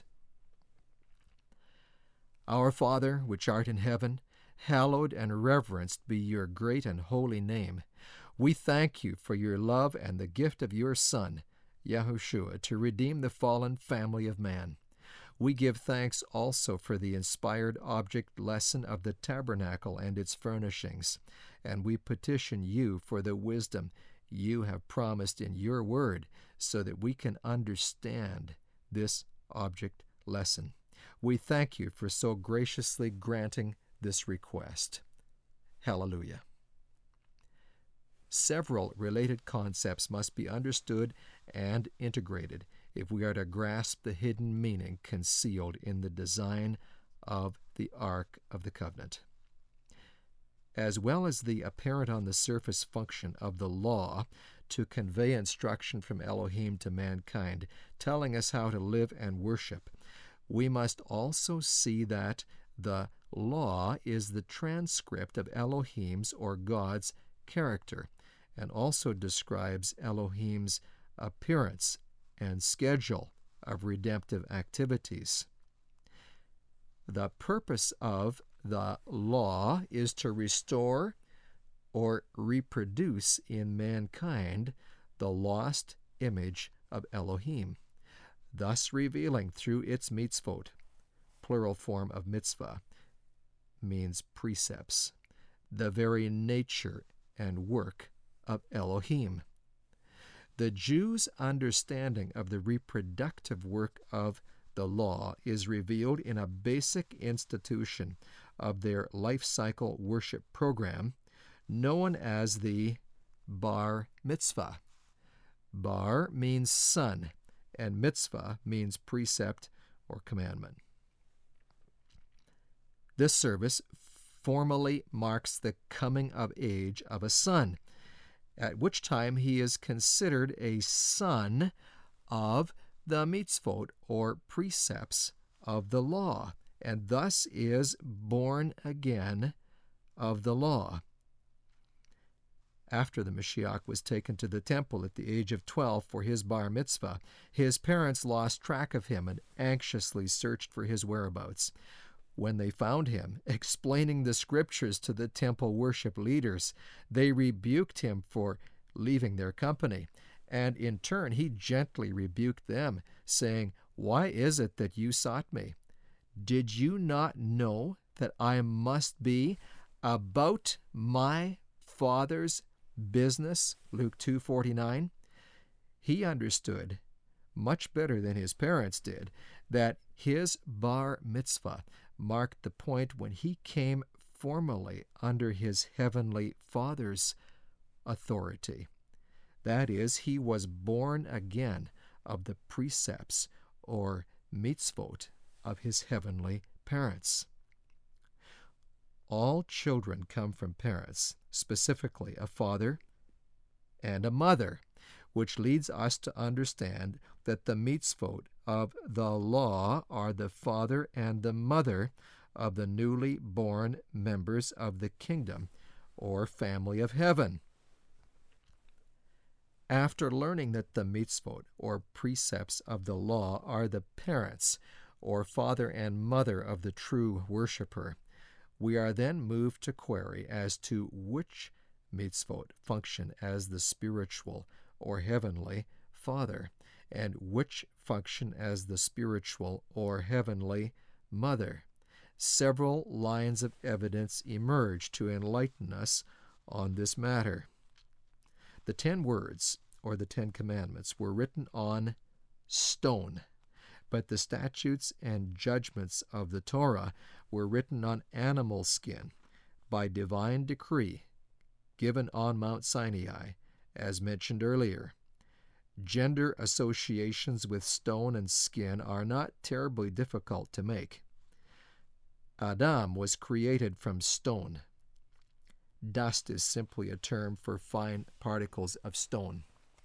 Our Father, which art in heaven, hallowed and reverenced be your great and holy name. We thank you for your love and the gift of your Son, Yahushua, to redeem the fallen family of man. We give thanks also for the inspired object lesson of the tabernacle and its furnishings, and we petition you for the wisdom you have promised in your word so that we can understand this object lesson. We thank you for so graciously granting this request. Hallelujah. Several related concepts must be understood and integrated if we are to grasp the hidden meaning concealed in the design of the Ark of the Covenant. As well as the apparent on the surface function of the law to convey instruction from Elohim to mankind, telling us how to live and worship, we must also see that the law is the transcript of Elohim's or God's character, and also describes Elohim's appearance and schedule of redemptive activities. The purpose of the law is to restore or reproduce in mankind the lost image of Elohim, thus revealing through its mitzvot, plural form of mitzvah, means precepts, the very nature and work of Elohim. The Jews' understanding of the reproductive work of the law, is revealed in a basic institution of their life cycle worship program known as the Bar Mitzvah. Bar means son, and mitzvah means precept or commandment. This service formally marks the coming of age of a son, at which time he is considered a son of the mitzvot, or precepts of the law, and thus is born again of the law. After the Mashiach was taken to the temple at the age of twelve for his bar mitzvah, his parents lost track of him and anxiously searched for his whereabouts. When they found him explaining the scriptures to the temple worship leaders, they rebuked him for leaving their company, and in turn he gently rebuked them, saying, "Why is it that you sought me? Did you not know that I must be about my Father's business?" Luke two forty-nine. He understood, much better than his parents did, that his bar mitzvah marked the point when he came formally under his heavenly Father's authority. That is, he was born again of the precepts or mitzvot of his heavenly parents. All children come from parents, specifically a father and a mother, which leads us to understand that the mitzvot of the law are the father and the mother of the newly born members of the kingdom or family of heaven. After learning that the mitzvot or precepts of the law are the parents or father and mother of the true worshiper, we are then moved to query as to which mitzvot function as the spiritual or heavenly father, and which function as the spiritual or heavenly mother. Several lines of evidence emerge to enlighten us on this matter. The ten words, or the Ten Commandments, were written on stone, but the statutes and judgments of the Torah were written on animal skin by divine decree given on Mount Sinai, as mentioned earlier. Gender associations with stone and skin are not terribly difficult to make. Adam was created from stone. Dust is simply a term for fine particles of stone.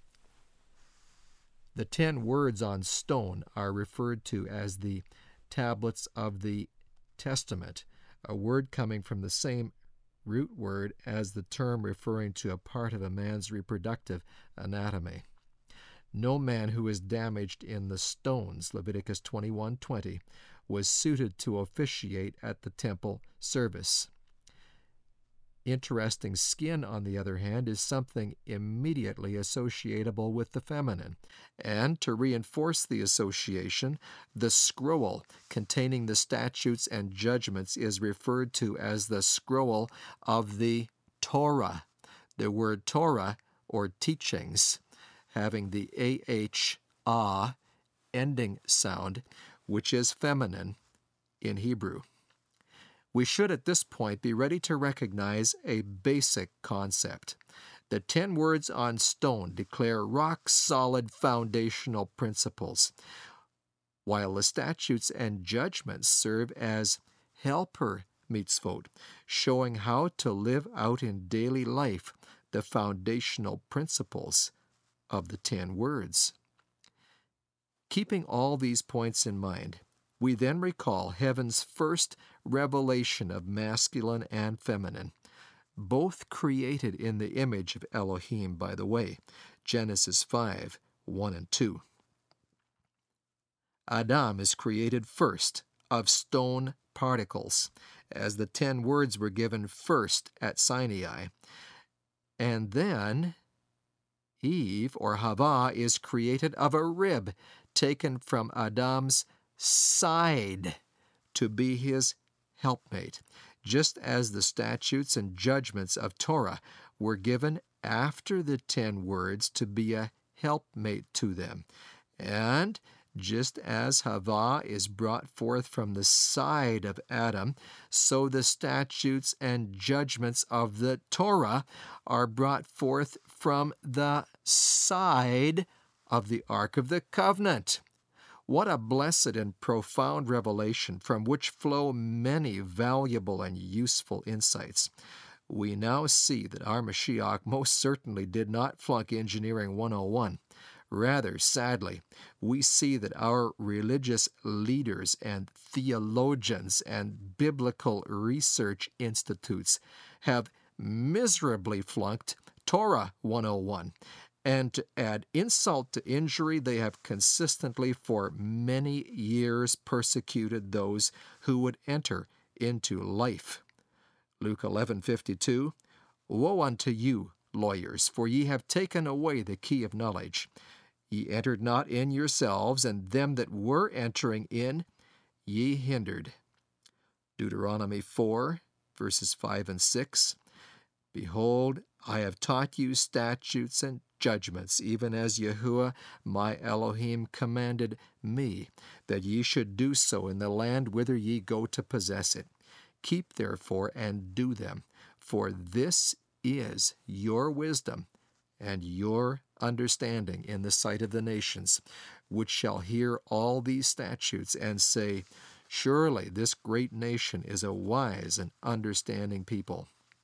The ten words on stone are referred to as the tablets of the Testament, a word coming from the same root word as the term referring to a part of a man's reproductive anatomy. No man who is damaged in the stones, Leviticus twenty-one twenty, was suited to officiate at the temple service. Interesting skin, on the other hand, is something immediately associatable with the feminine. And to reinforce the association, the scroll containing the statutes and judgments is referred to as the scroll of the Torah. The word Torah, or teachings, having the A H ah ending sound, which is feminine in Hebrew. We should at this point be ready to recognize a basic concept. The ten words on stone declare rock-solid foundational principles, while the statutes and judgments serve as helper mitzvot, showing how to live out in daily life the foundational principles of the ten words. Keeping all these points in mind, we then recall heaven's first revelation of masculine and feminine, both created in the image of Elohim, by the way, Genesis five, one and two. Adam is created first of stone particles, as the ten words were given first at Sinai. And then Eve, or Havah, is created of a rib taken from Adam's side to be his helpmate, just as the statutes and judgments of Torah were given after the ten words to be a helpmate to them. And Just as Havah is brought forth from the side of Adam, so the statutes and judgments of the Torah are brought forth from the side of the Ark of the Covenant. What a blessed and profound revelation from which flow many valuable and useful insights. We now see that our Mashiach most certainly did not flunk Engineering one oh one. Rather, sadly, we see that our religious leaders and theologians and biblical research institutes have miserably flunked Torah one oh one. And to add insult to injury, they have consistently for many years persecuted those who would enter into life. Luke eleven fifty-two, Woe unto you, lawyers, for ye have taken away the key of knowledge. Ye entered not in yourselves, and them that were entering in ye hindered. Deuteronomy four, verses five and six, Behold, I have taught you statutes and judgments, even as Yahuwah my Elohim commanded me, that ye should do so in the land whither ye go to possess it. Keep therefore and do them, for this is your wisdom and your understanding in the sight of the nations, which shall hear all these statutes and say, Surely this great nation is a wise and understanding people.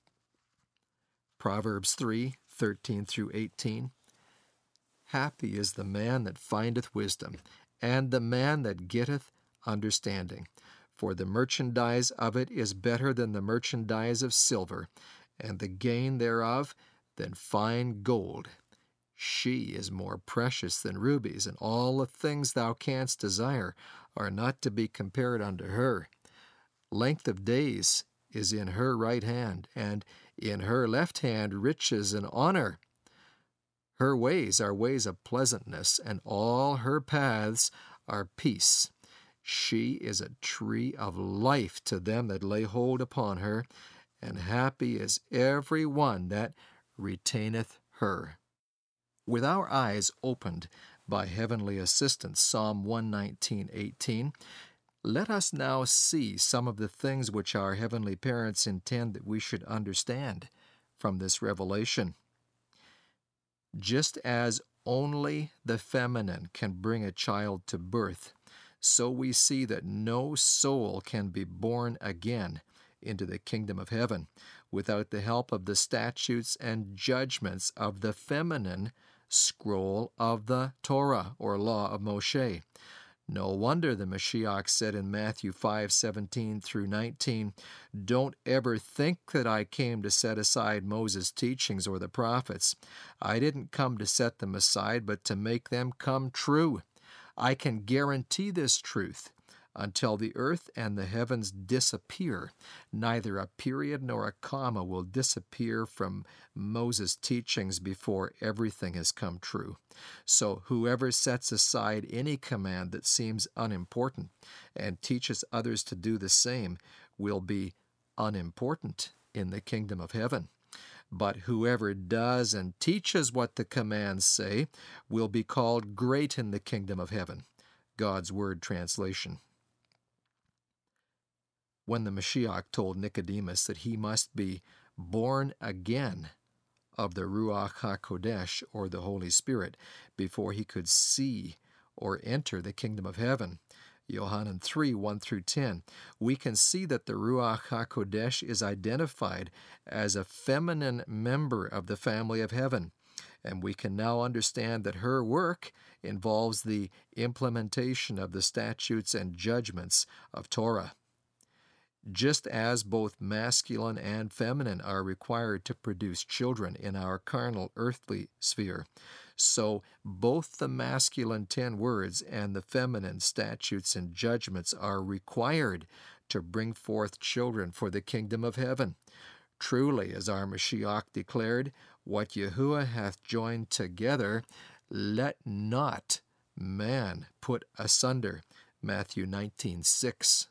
Proverbs three, thirteen through eighteen. Happy is the man that findeth wisdom, and the man that getteth understanding. For the merchandise of it is better than the merchandise of silver, and the gain thereof than fine gold. She is more precious than rubies, and all the things thou canst desire are not to be compared unto her. Length of days is in her right hand, and in her left hand riches and honor. Her ways are ways of pleasantness, and all her paths are peace. She is a tree of life to them that lay hold upon her, and happy is every one that retaineth her. With our eyes opened by heavenly assistance, Psalm one nineteen, eighteen, let us now see some of the things which our heavenly parents intend that we should understand from this revelation. Just as only the feminine can bring a child to birth, so we see that no soul can be born again into the kingdom of heaven without the help of the statutes and judgments of the feminine scroll of the Torah, or law of Moshe. No wonder the Mashiach said in Matthew five, seventeen through nineteen, Don't ever think that I came to set aside Moses' teachings or the prophets. I didn't come to set them aside, but to make them come true. I can guarantee this truth. Until the earth and the heavens disappear, neither a period nor a comma will disappear from Moses' teachings before everything has come true. So whoever sets aside any command that seems unimportant and teaches others to do the same will be unimportant in the kingdom of heaven. But whoever does and teaches what the commands say will be called great in the kingdom of heaven. God's Word translation. When the Mashiach told Nicodemus that he must be born again of the Ruach HaKodesh, or the Holy Spirit, before he could see or enter the kingdom of heaven, Yohanan three, one through ten, we can see that the Ruach HaKodesh is identified as a feminine member of the family of heaven, and we can now understand that her work involves the implementation of the statutes and judgments of Torah. Just as both masculine and feminine are required to produce children in our carnal earthly sphere, so both the masculine ten words and the feminine statutes and judgments are required to bring forth children for the kingdom of heaven. Truly, as our Mashiach declared, what Yahuwah hath joined together, let not man put asunder. Matthew nineteen, six.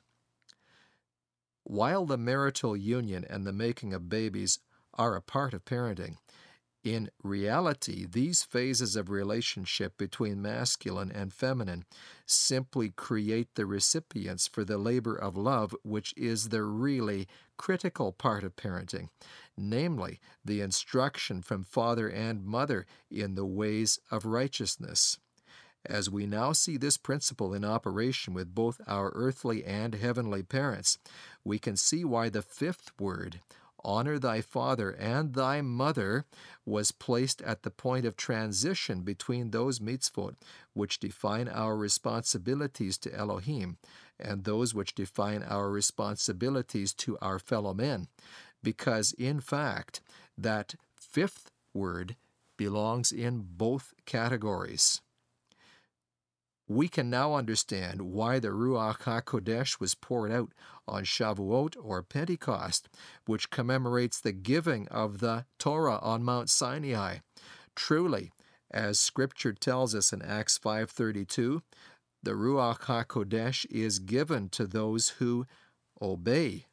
While the marital union and the making of babies are a part of parenting, In reality, these phases of relationship between masculine and feminine simply create the recipients for the labor of love, which is the really critical part of parenting, namely the instruction from father and mother in the ways of righteousness. As we now see this principle in operation with both our earthly and heavenly parents, we can see why the fifth word, honor thy father and thy mother, was placed at the point of transition between those mitzvot which define our responsibilities to Elohim and those which define our responsibilities to our fellow men, because in fact that fifth word belongs in both categories. We can now understand why the Ruach HaKodesh was poured out on Shavuot or Pentecost, which commemorates the giving of the Torah on Mount Sinai. Truly, as Scripture tells us in Acts five thirty-two, the Ruach HaKodesh is given to those who obey.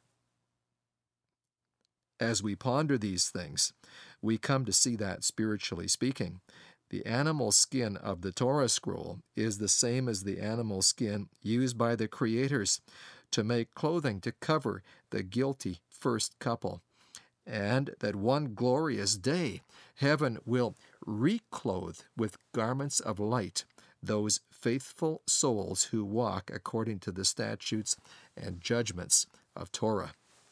As we ponder these things, we come to see that, spiritually speaking, the animal skin of the Torah scroll is the same as the animal skin used by the creators to make clothing to cover the guilty first couple, and that one glorious day heaven will reclothe with garments of light those faithful souls who walk according to the statutes and judgments of Torah.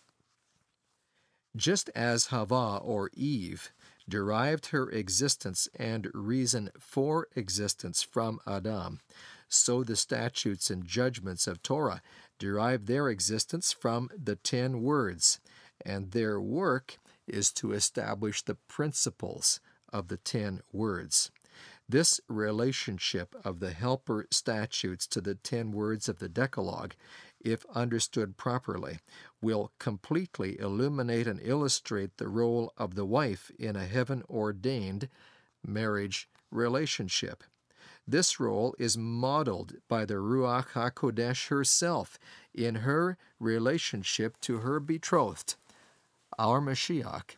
Just as Havah, or Eve, derived her existence and reason for existence from Adam, so the statutes and judgments of Torah derive their existence from the ten words, and their work is to establish the principles of the ten words. This relationship of the helper statutes to the ten words of the Decalogue, if understood properly, will completely illuminate and illustrate the role of the wife in a heaven-ordained marriage relationship. This role is modeled by the Ruach HaKodesh herself in her relationship to her betrothed, our Mashiach,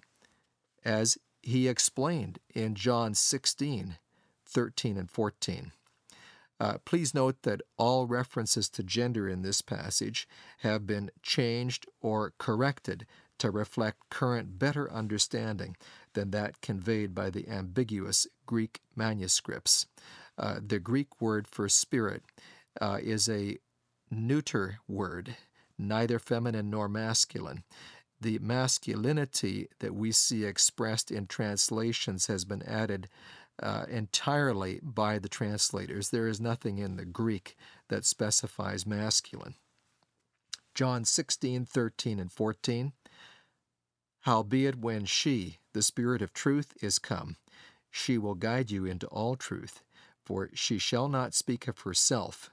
as he explained in John sixteen, thirteen and fourteen. Uh, please note that all references to gender in this passage have been changed or corrected to reflect current better understanding than that conveyed by the ambiguous Greek manuscripts. Uh, the Greek word for spirit uh, is a neuter word, neither feminine nor masculine. The masculinity that we see expressed in translations has been added Uh, entirely by the translators. There is nothing in the Greek that specifies masculine. John sixteen, thirteen, and fourteen. Howbeit when she, the Spirit of truth, is come, she will guide you into all truth, for she shall not speak of herself,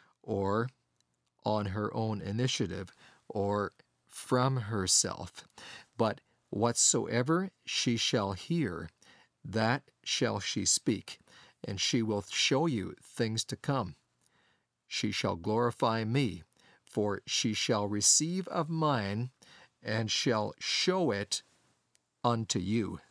or on her own initiative, or from herself, but whatsoever she shall hear, that shall she speak, and she will show you things to come. She shall glorify me, for she shall receive of mine, and shall show it unto you.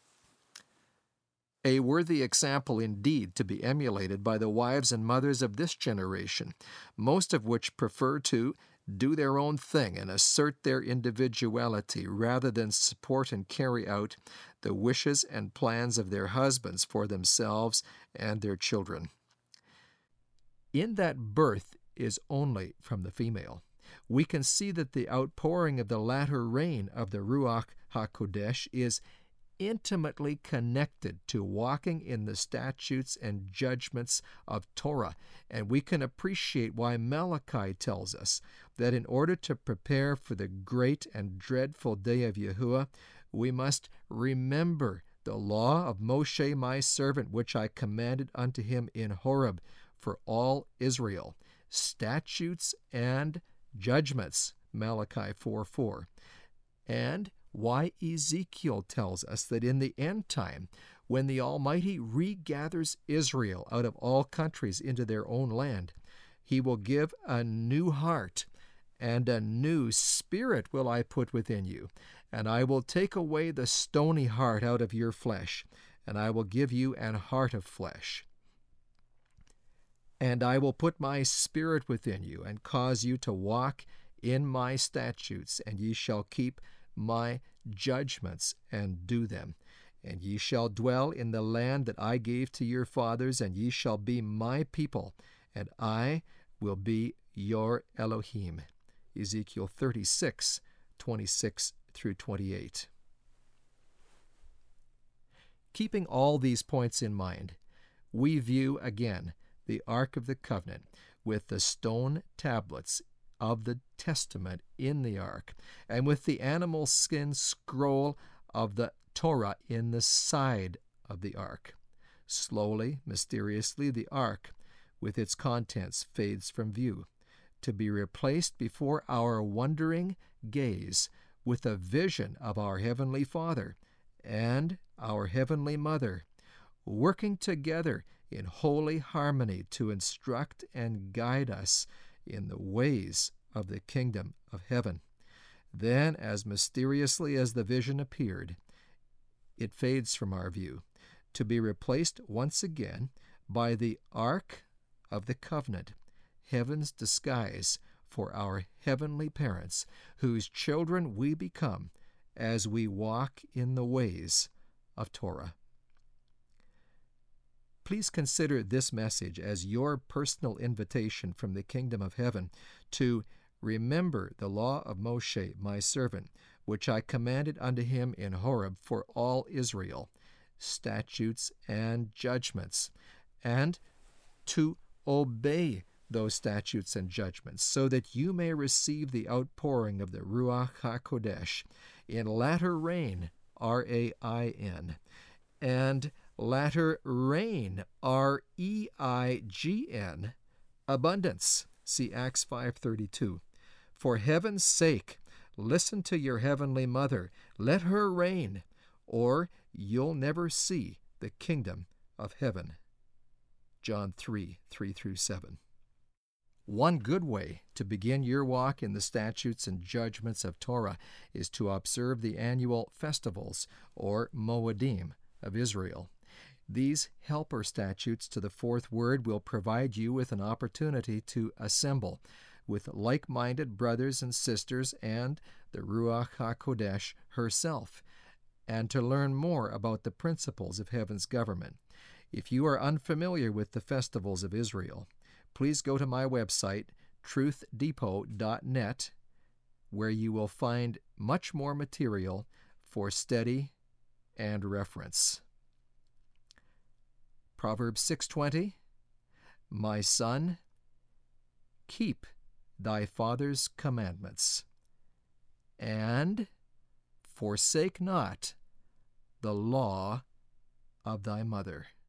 A worthy example indeed to be emulated by the wives and mothers of this generation, most of which prefer to do their own thing and assert their individuality rather than support and carry out the wishes and plans of their husbands for themselves and their children. In that birth is only from the female, we can see that the outpouring of the latter rain of the Ruach HaKodesh is intimately connected to walking in the statutes and judgments of Torah, and we can appreciate why Malachi tells us that in order to prepare for the great and dreadful day of Yahuwah, we must remember the law of Moshe my servant, which I commanded unto him in Horeb for all Israel, statutes and judgments, Malachi four four. And why Ezekiel tells us that in the end time, when the Almighty regathers Israel out of all countries into their own land, he will give a new heart and a new spirit will I put within you, and I will take away the stony heart out of your flesh, and I will give you an heart of flesh. And I will put my spirit within you, and cause you to walk in my statutes, and ye shall keep my judgments and do them. And ye shall dwell in the land that I gave to your fathers, and ye shall be my people, and I will be your Elohim. Ezekiel thirty-six, twenty-six through twenty-eight. Keeping all these points in mind, we view again the Ark of the Covenant with the stone tablets of the Testament in the Ark, and with the animal skin scroll of the Torah in the side of the Ark. Slowly, mysteriously, the Ark, with its contents, fades from view, to be replaced before our wondering gaze with a vision of our Heavenly Father and our Heavenly Mother, working together in holy harmony to instruct and guide us in the ways of the kingdom of heaven. Then, as mysteriously as the vision appeared, it fades from our view, to be replaced once again by the Ark of the Covenant, heaven's disguise for our heavenly parents, whose children we become as we walk in the ways of Torah. Please consider this message as your personal invitation from the kingdom of heaven to remember the law of Moshe, my servant, which I commanded unto him in Horeb for all Israel, statutes and judgments, and to obey those statutes and judgments, so that you may receive the outpouring of the Ruach HaKodesh in latter rain, R A I N, and latter rain, R E I G N, abundance, see Acts five thirty-two. For heaven's sake, listen to your heavenly mother, let her reign, or you'll never see the kingdom of heaven. John three, three through seven. One good way to begin your walk in the statutes and judgments of Torah is to observe the annual festivals, or Moedim, of Israel. These helper statutes to the fourth word will provide you with an opportunity to assemble with like-minded brothers and sisters and the Ruach HaKodesh herself, and to learn more about the principles of heaven's government. If you are unfamiliar with the festivals of Israel, please go to my website, truth depot dot net, where you will find much more material for study and reference. Proverbs six twenty, My son, keep thy father's commandments, and forsake not the law of thy mother.